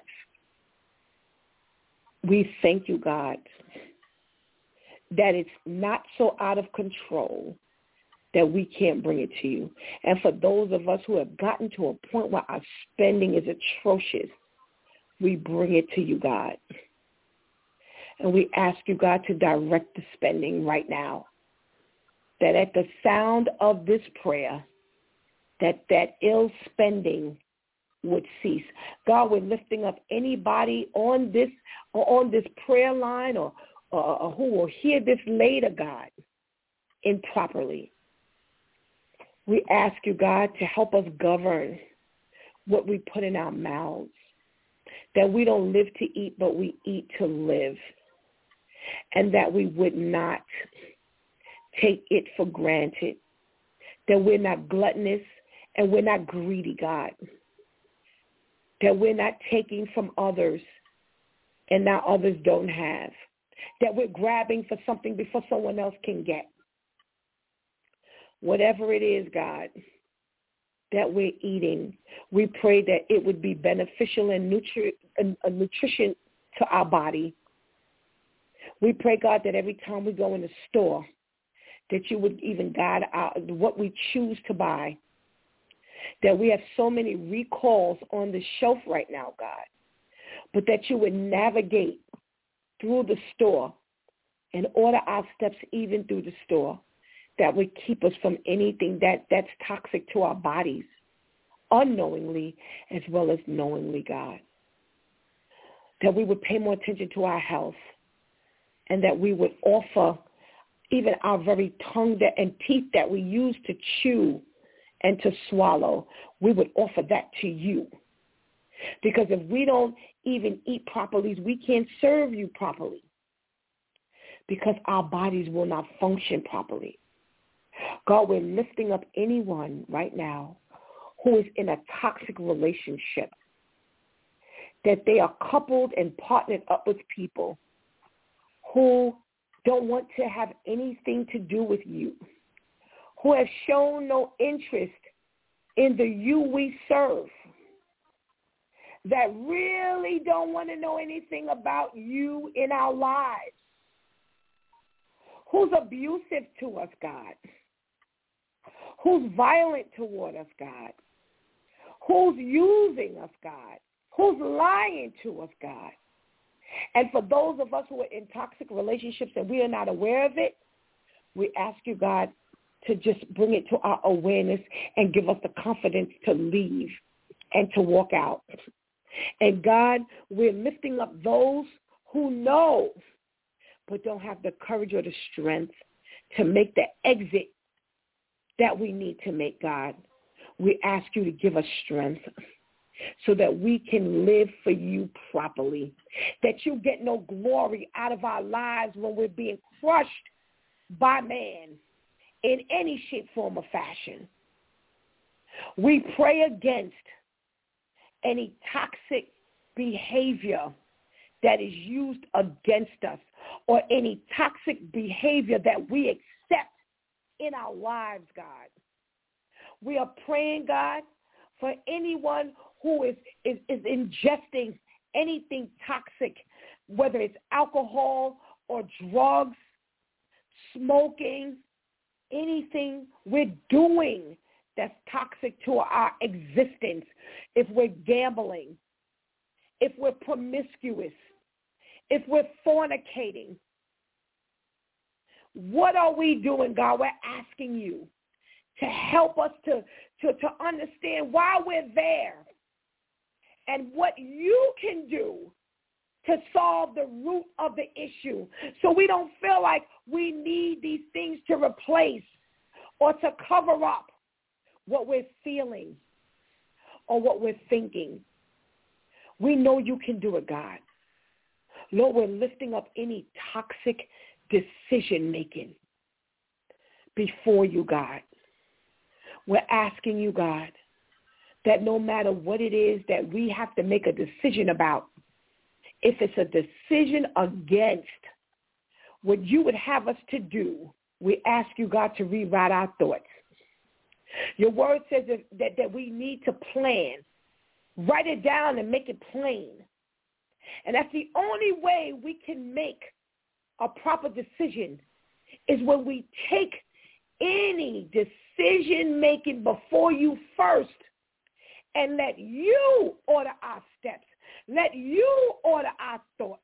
We thank you, God, that it's not so out of control that we can't bring it to you. And for those of us who have gotten to a point where our spending is atrocious, we bring it to you, God. And we ask you, God, to direct the spending right now, that at the sound of this prayer, that that ill spending would cease. God, we're lifting up anybody on this or on this prayer line or, or, or who will hear this later, God, improperly. We ask you, God, to help us govern what we put in our mouths, that we don't live to eat, but we eat to live, and that we would not take it for granted, that we're not gluttonous and we're not greedy, God, that we're not taking from others and now others don't have, that we're grabbing for something before someone else can get. Whatever it is, God, that we're eating, we pray that it would be beneficial and nutri- uh, nutrition to our body. We pray, God, that every time we go in the store, that you would even guide our, what we choose to buy, that we have so many recalls on the shelf right now, God, but that you would navigate through the store and order our steps even through the store that would keep us from anything that, that's toxic to our bodies, unknowingly as well as knowingly, God. That we would pay more attention to our health, and that we would offer even our very tongue that, and teeth that we use to chew and to swallow, we would offer that to you. Because if we don't even eat properly, we can't serve you properly, because our bodies will not function properly. God, we're lifting up anyone right now who is in a toxic relationship, that they are coupled and partnered up with people who don't want to have anything to do with you, who have shown no interest in the you we serve, that really don't want to know anything about you in our lives, who's abusive to us, God, who's violent toward us, God, who's using us, God, who's lying to us, God. And for those of us who are in toxic relationships and we are not aware of it, we ask you, God, to just bring it to our awareness and give us the confidence to leave and to walk out. And God, we're lifting up those who know but don't have the courage or the strength to make the exit that we need to make, God. We ask you to give us strength so that we can live for you properly, that you get no glory out of our lives when we're being crushed by man in any shape, form, or fashion. We pray against any toxic behavior that is used against us, or any toxic behavior that we accept in our lives, God. We are praying, God, for anyone who is, is, is ingesting anything toxic, whether it's alcohol or drugs, smoking, anything we're doing that's toxic to our existence, if we're gambling, if we're promiscuous, if we're fornicating. What are we doing, God? We're asking you to help us to, to, to understand why we're there and what you can do to solve the root of the issue, so we don't feel like we need these things to replace or to cover up what we're feeling or what we're thinking. We know you can do it, God. Lord, we're lifting up any toxic decision-making before you, God. We're asking you, God, that no matter what it is that we have to make a decision about, if it's a decision against what you would have us to do, we ask you, God, to rewrite our thoughts. Your word says that, that, that we need to plan. Write it down and make it plain. And that's the only way we can make a proper decision, is when we take any decision-making before you first and let you order our steps. Let you order our thoughts.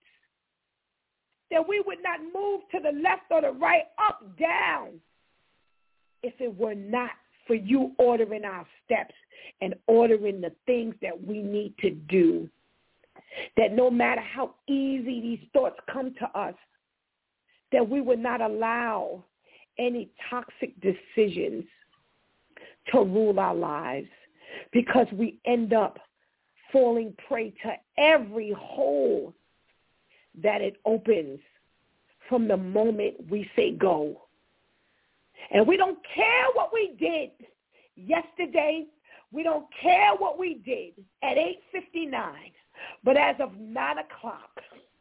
That we would not move to the left or the right, up, down, if it were not for you ordering our steps and ordering the things that we need to do. That no matter how easy these thoughts come to us, that we would not allow any toxic decisions to rule our lives, because we end up falling prey to every hole that it opens from the moment we say go. And we don't care what we did yesterday. We don't care what we did at eight fifty-nine. But as of nine o'clock,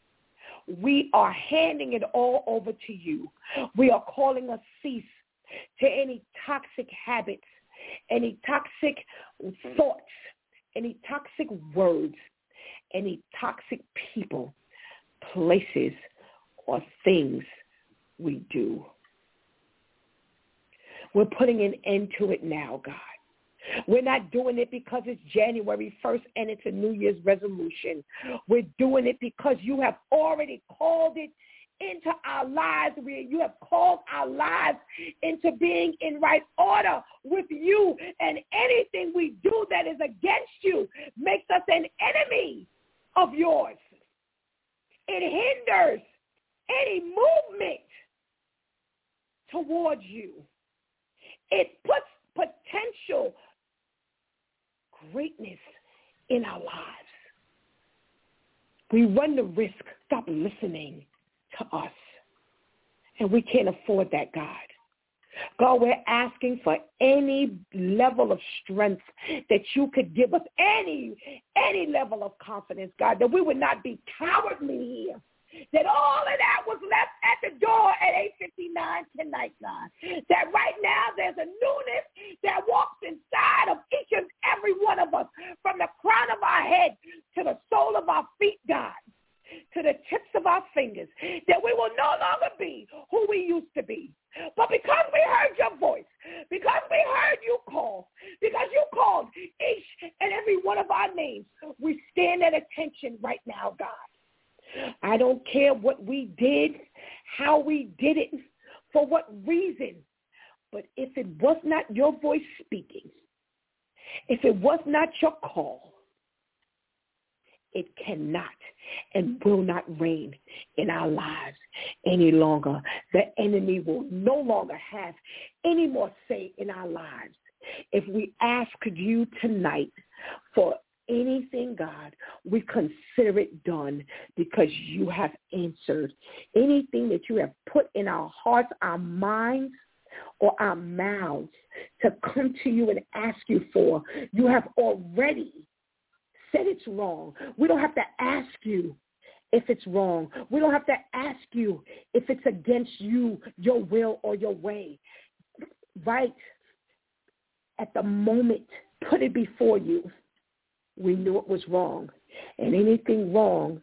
we are handing it all over to you. We are calling a cease to any toxic habits, any toxic thoughts, any toxic words, any toxic people, places, or things we do. We're putting an end to it now, God. We're not doing it because it's January first and it's a New Year's resolution. We're doing it because you have already called it into our lives. We, you have called our lives into being in right order with you. And anything we do that is against you makes us an enemy of yours. It hinders any movement towards you. It puts potential greatness in our lives. We run the risk, stop listening to us. And we can't afford that, God. God, we're asking for any level of strength that you could give us, any, any level of confidence, God, that we would not be cowardly here, that all of that was left at the door at eight fifty-nine tonight, God, that right now there's a newness that walks inside of each and every one of us, from the crown of our head to the sole of our feet, God, to the tips of our fingers, that we will no longer be who we used to be. But because we heard your voice, because we heard you call, because you called each and every one of our names, we stand at attention right now, God. I don't care what we did, how we did it, for what reason, but if it was not your voice speaking, if it was not your call, it cannot and will not reign in our lives any longer. The enemy will no longer have any more say in our lives. If we ask you tonight for anything, God, we consider it done because you have answered. Anything that you have put in our hearts, our minds, or our mouths to come to you and ask you for, you have already said it's wrong. We don't have to ask you if it's wrong. We don't have to ask you if it's against you, your will, or your way. Right at the moment, put it before you. We knew it was wrong. And anything wrong,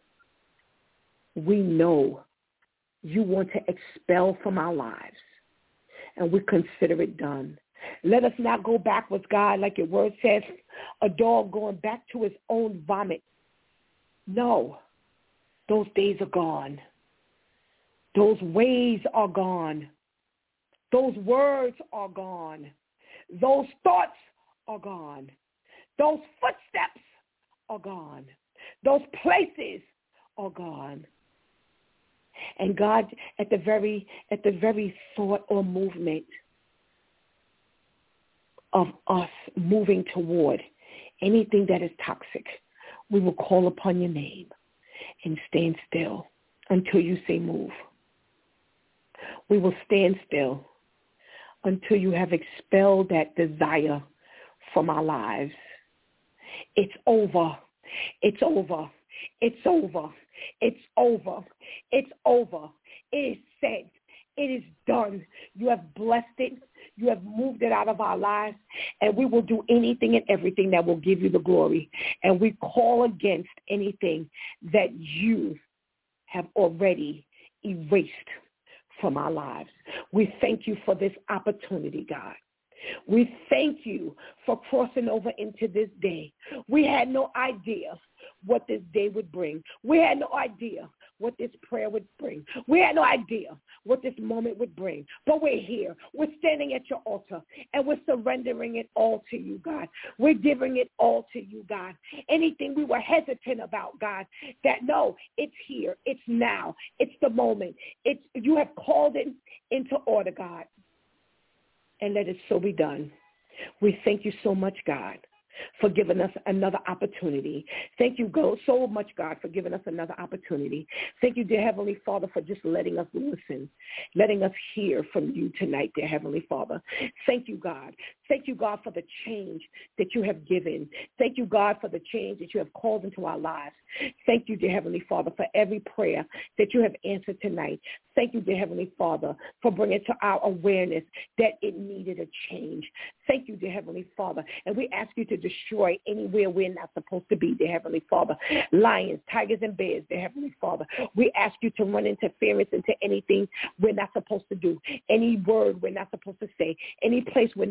we know you want to expel from our lives. And we consider it done. Let us not go backwards, God, like your word says, a dog going back to his own vomit. No, those days are gone. Those ways are gone. Those words are gone. Those thoughts are gone. Those footsteps are gone. Those places are gone. And God, at the very at the very thought or movement of us moving toward anything that is toxic, we will call upon your name and stand still until you say move. We will stand still until you have expelled that desire from our lives. It's over. It's over. It's over. It's over. It's over. It is said. It is done. You have blessed it. You have moved it out of our lives, and we will do anything and everything that will give you the glory. And we call against anything that you have already erased from our lives. We thank you for this opportunity, God. We thank you for crossing over into this day. We had no idea what this day would bring. We had no idea what this prayer would bring. We had no idea what this moment would bring. But we're here. We're standing at your altar, and we're surrendering it all to you, God. We're giving it all to you, God. Anything we were hesitant about, God, that no, it's here. It's now. It's the moment. It's you have called it into order, God. And let it so be done. We thank you so much, God, for giving us another opportunity. Thank you go so much, God, for giving us another opportunity. Thank you, dear Heavenly Father, for just letting us listen, letting us hear from you tonight, dear Heavenly Father. Thank you, God. Thank you, God, for the change that you have given. Thank you, God, for the change that you have called into our lives. Thank you, dear Heavenly Father, for every prayer that you have answered tonight. Thank you, dear Heavenly Father, for bringing to our awareness that it needed a change. Thank you, dear Heavenly Father. And we ask you to destroy anywhere we're not supposed to be, dear Heavenly Father. Lions, tigers, and bears, dear Heavenly Father. We ask you to run interference into anything we're not supposed to do, any word we're not supposed to say, any place we're not supposed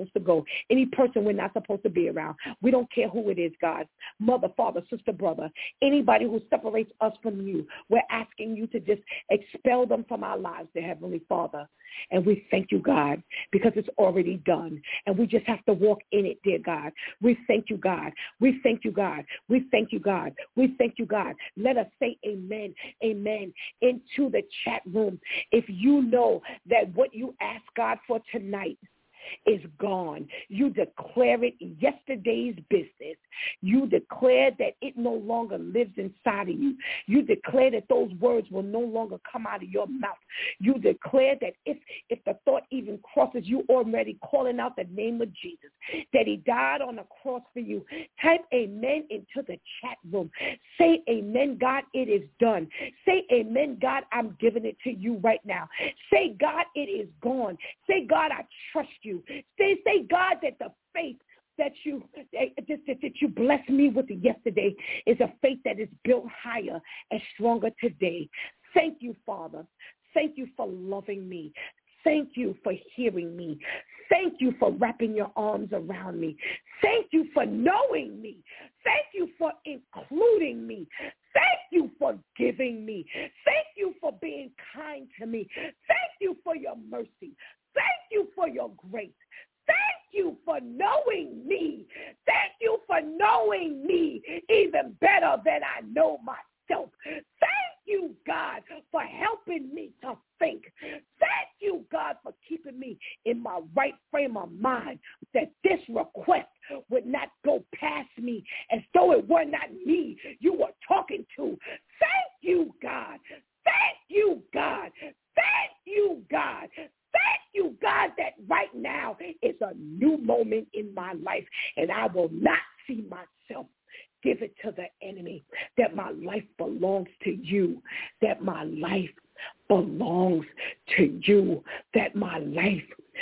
supposed to go, any person we're not supposed to be around. We don't care who it is, God, mother, father, sister, brother, anybody who separates us from you. We're asking you to just expel them from our lives, dear Heavenly Father. And we thank you, God, because it's already done. And we just have to walk in it, dear God. We thank you, God. We thank you, God. We thank you, God. We thank you, God. Let us say amen, amen, into the chat room. If you know that what you asked God for tonight is gone, you declare it yesterday's business. You declare that it no longer lives inside of you. You declare that those words will no longer come out of your mouth. You declare that if, if the thought even crosses you, already calling out the name of Jesus, that he died on the cross for you. Type amen into the chat room. Say amen, God, it is done. Say amen, God, I'm giving it to you right now. Say, God, it is gone. Say, God, I trust you. Say, say, God, that the faith that you that, that you blessed me with yesterday is a faith that is built higher and stronger today. Thank you, Father. Thank you for loving me. Thank you for hearing me. Thank you for wrapping your arms around me. Thank you for knowing me. Thank you for including me. Thank you for giving me. Thank you for being kind to me. Thank you for your mercy. Thank you for your grace. Thank you for knowing me. Thank you for knowing me even better than I know myself. Thank you, God, for helping me to think. Thank you, God, for keeping me in my right frame of mind, that this request would not go past me as though it were not me you were talking to. Thank you, God. Thank you, God. Thank you, God. Thank you, God, that right now is a new moment in my life, and I will not see myself give it to the enemy, that my life belongs to you, that my life belongs to you, that my life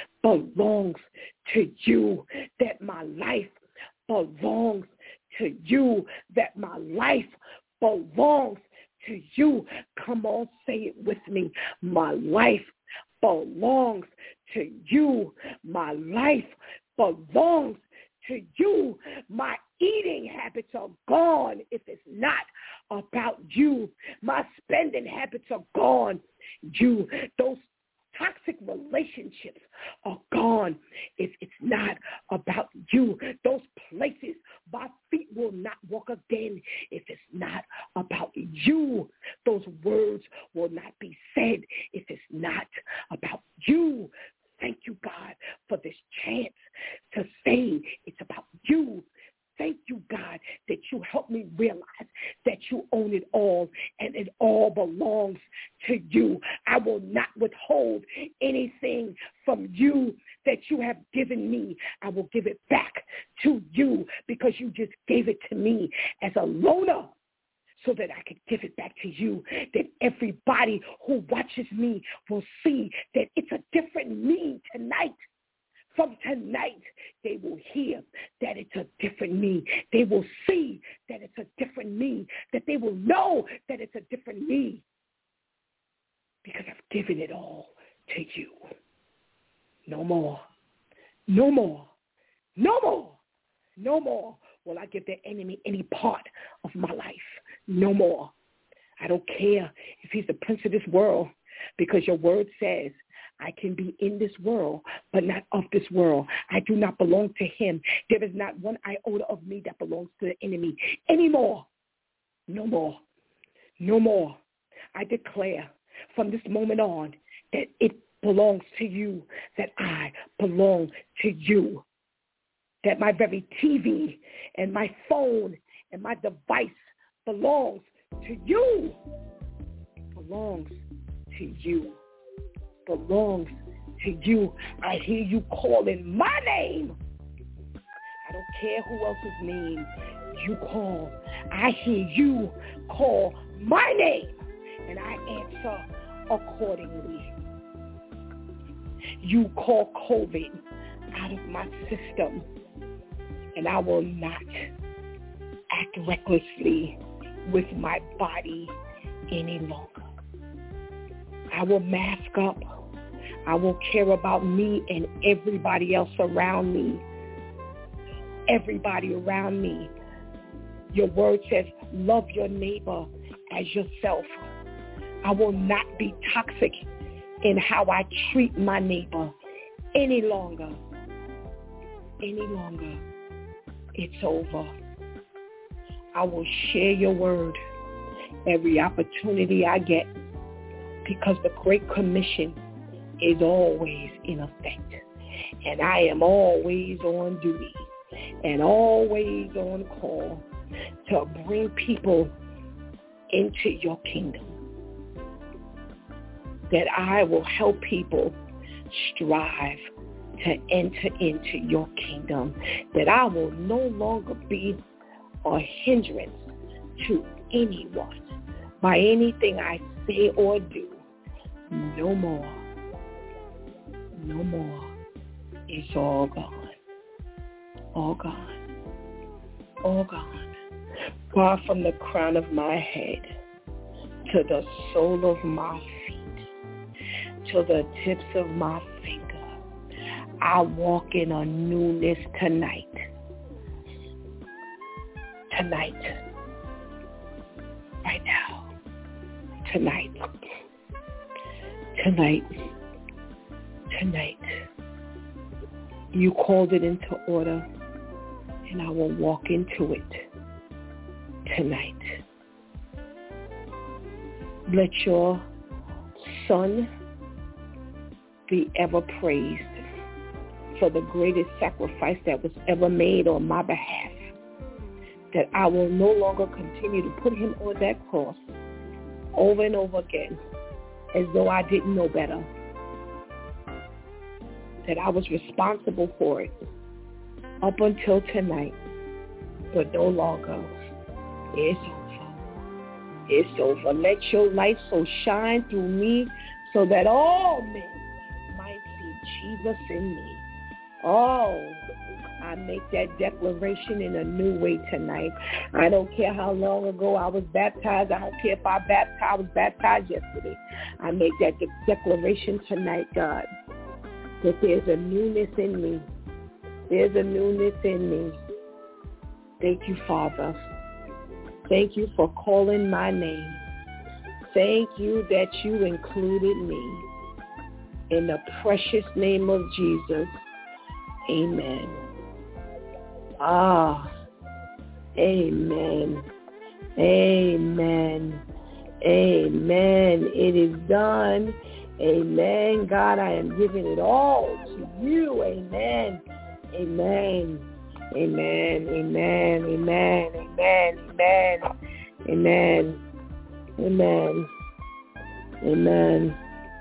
belongs to you, that my life belongs to you, that my life belongs to you. Come on, say it with me. My life belongs to you. My life belongs to you. My eating habits are gone if it's not about you. My spending habits are gone. You, those toxic relationships are gone if it's not about you. Those places my feet will not walk again if it's not about you. Those words will not be said if it's not about you. Thank you, God, for this chance to say it's about you. Thank you, God, that you help me realize that you own it all and it all belongs to you. I will not withhold anything from you that you have given me. I will give it back to you because you just gave it to me as a loaner, so that I could give it back to you, that everybody who watches me will see that it's a different me tonight. From tonight, they will hear that it's a different me. They will see that it's a different me, that they will know that it's a different me, because I've given it all to you. No more. No more. No more. No more will I give the enemy any part of my life. No more. I don't care if he's the prince of this world, because your word says I can be in this world, but not of this world. I do not belong to him. There is not one iota of me that belongs to the enemy anymore. No more. No more. I declare from this moment on that it belongs to you, that I belong to you, that my very T V and my phone and my device belongs to you, belongs to you, belongs to you. I hear you calling my name. I don't care who else's name you call. I hear you call my name, and I answer accordingly. You call COVID out of my system, and I will not act recklessly with my body any longer. I will mask up. I will care about me and everybody else around me. Everybody around me. Your word says, love your neighbor as yourself. I will not be toxic in how I treat my neighbor any longer. Any longer. It's over. I will share your word every opportunity I get, because the Great Commission is always in effect. And I am always on duty and always on call to bring people into your kingdom. That I will help people strive to enter into your kingdom. That I will no longer be a hindrance to anyone by anything I say or do. No more. No more. It's all gone. All gone. All gone. God, from the crown of my head to the sole of my feet, to the tips of my finger, I walk in a newness tonight. Tonight. Right now. Tonight. Tonight. Tonight. You called it into order, and I will walk into it tonight. Let your Son be ever praised for the greatest sacrifice that was ever made on my behalf. That I will no longer continue to put him on that cross over and over again as though I didn't know better. That I was responsible for it up until tonight, but no longer. It's over. It's over. Let your light so shine through me so that all men might see Jesus in me. Oh, I make that declaration in a new way tonight. I don't care how long ago I was baptized. I don't care if I, baptized, I was baptized yesterday. I make that de- declaration tonight, God, that there's a newness in me. There's a newness in me. Thank you, Father. Thank you for calling my name. Thank you that you included me. In the precious name of Jesus, amen. Ah, amen. Amen. Amen. It is done. Amen. God, I am giving it all to you. Amen. Amen. Amen. Amen. Amen. Amen. Amen. Amen. Amen. Amen.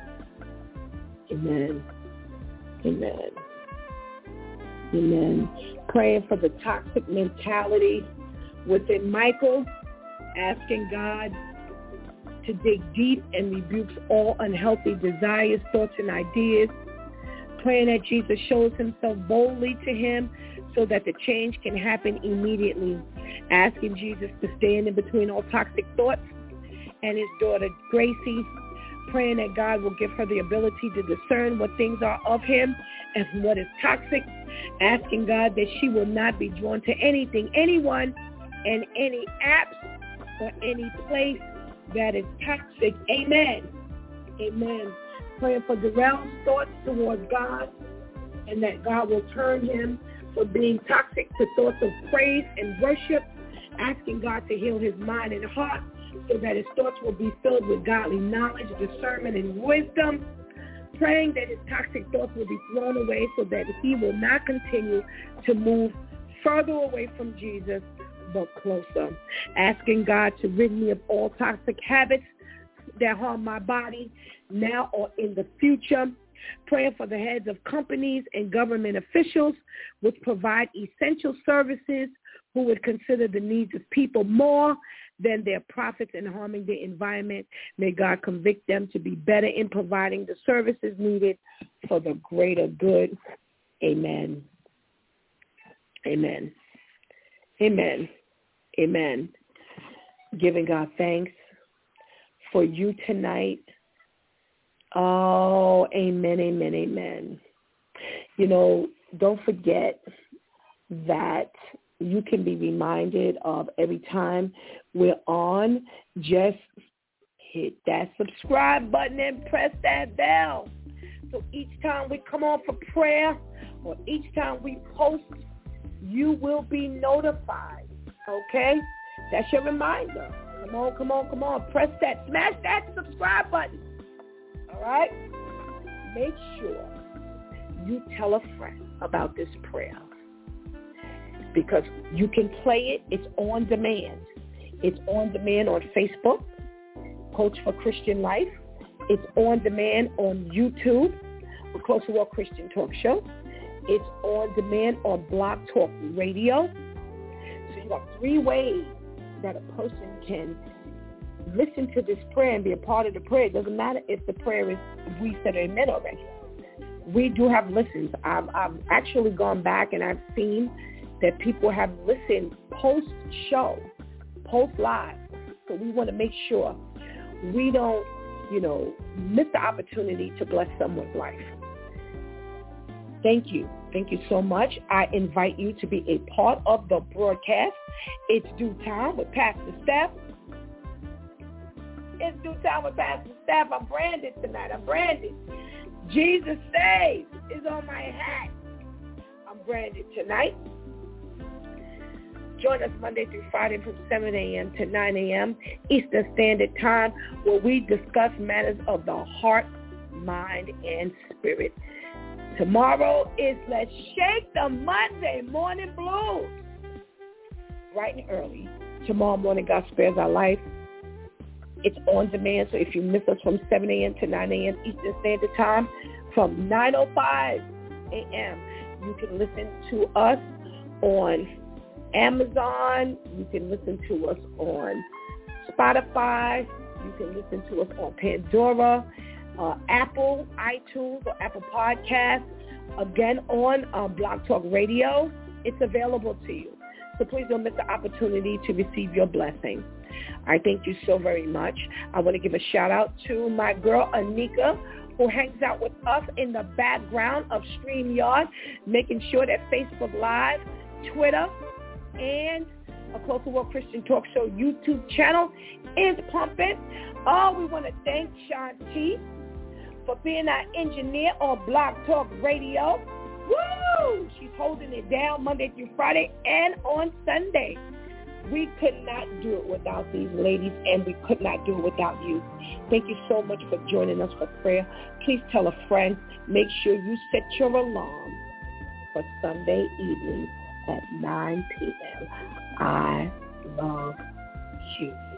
Amen. Amen. Amen. Praying for the toxic mentality within Michael, asking God to dig deep and rebuke all unhealthy desires, thoughts, and ideas. Praying that Jesus shows himself boldly to him so that the change can happen immediately. Asking Jesus to stand in between all toxic thoughts and his daughter Gracie. Praying that God will give her the ability to discern what things are of him and what is toxic. Asking God that she will not be drawn to anything, anyone, and any apps or any place that is toxic. Amen. Amen. Praying for Darrell's thoughts towards God, and that God will turn him from being toxic to thoughts of praise and worship. Asking God to heal his mind and heart so that his thoughts will be filled with godly knowledge, discernment, and wisdom. Praying that his toxic thoughts will be thrown away so that he will not continue to move further away from Jesus, but closer. Asking God to rid me of all toxic habits that harm my body now or in the future. Praying for the heads of companies and government officials which provide essential services who would consider the needs of people more than their profits and harming the environment. May God convict them to be better in providing the services needed for the greater good. Amen. Amen. Amen. Amen. Giving God thanks for you tonight. Oh, amen, amen, amen. You know, don't forget that you can be reminded of every time we're on, just hit that subscribe button and press that bell. So each time we come on for prayer or each time we post, you will be notified, okay? That's your reminder. Come on, come on, come on. Press that, smash that subscribe button, all right? Make sure you tell a friend about this prayer because you can play it. It's on demand. It's on demand on Facebook, Coach for Christian Life. It's on demand on YouTube, the Close to Walk Christian Talk Show. It's on demand on Blog Talk Radio. So you got three ways that a person can listen to this prayer and be a part of the prayer. It doesn't matter if the prayer is, we said amen already. We do have listens. I've, I've actually gone back and I've seen that people have listened post-show, post-live. So we want to make sure we don't, you know, miss the opportunity to bless someone's life. Thank you. Thank you so much. I invite you to be a part of the broadcast. It's Due Time with Pastor Steph. It's Due Time with Pastor Steph. I'm branded tonight. I'm branded. Jesus Saves is on my hat. I'm branded tonight. Join us Monday through Friday from seven a.m. to nine a.m. Eastern Standard Time, where we discuss matters of the heart, mind, and spirit. Tomorrow is Let's Shake the Monday Morning Blues. Bright and early. Tomorrow morning, God Spares Our Life. It's on demand, so if you miss us from seven a.m. to nine a.m. Eastern Standard Time, from nine oh five a.m., you can listen to us on Amazon. You can listen to us on Spotify. You can listen to us on Pandora, uh, Apple, iTunes, or Apple Podcasts. Again, on uh, Blog Talk Radio. It's available to you. So please don't miss the opportunity to receive your blessing. I thank you so very much. I want to give a shout out to my girl, Anika, who hangs out with us in the background of StreamYard, making sure that Facebook Live, Twitter, and a Close to Walk Christian Talk Show YouTube channel is pumping. Oh, we want to thank Shanti for being our engineer on Blog Talk Radio. Woo! She's holding it down Monday through Friday and on Sunday. We could not do it without these ladies, and we could not do it without you. Thank you so much for joining us for prayer. Please tell a friend. Make sure you set your alarm for Sunday evening at nine p.m. I love you.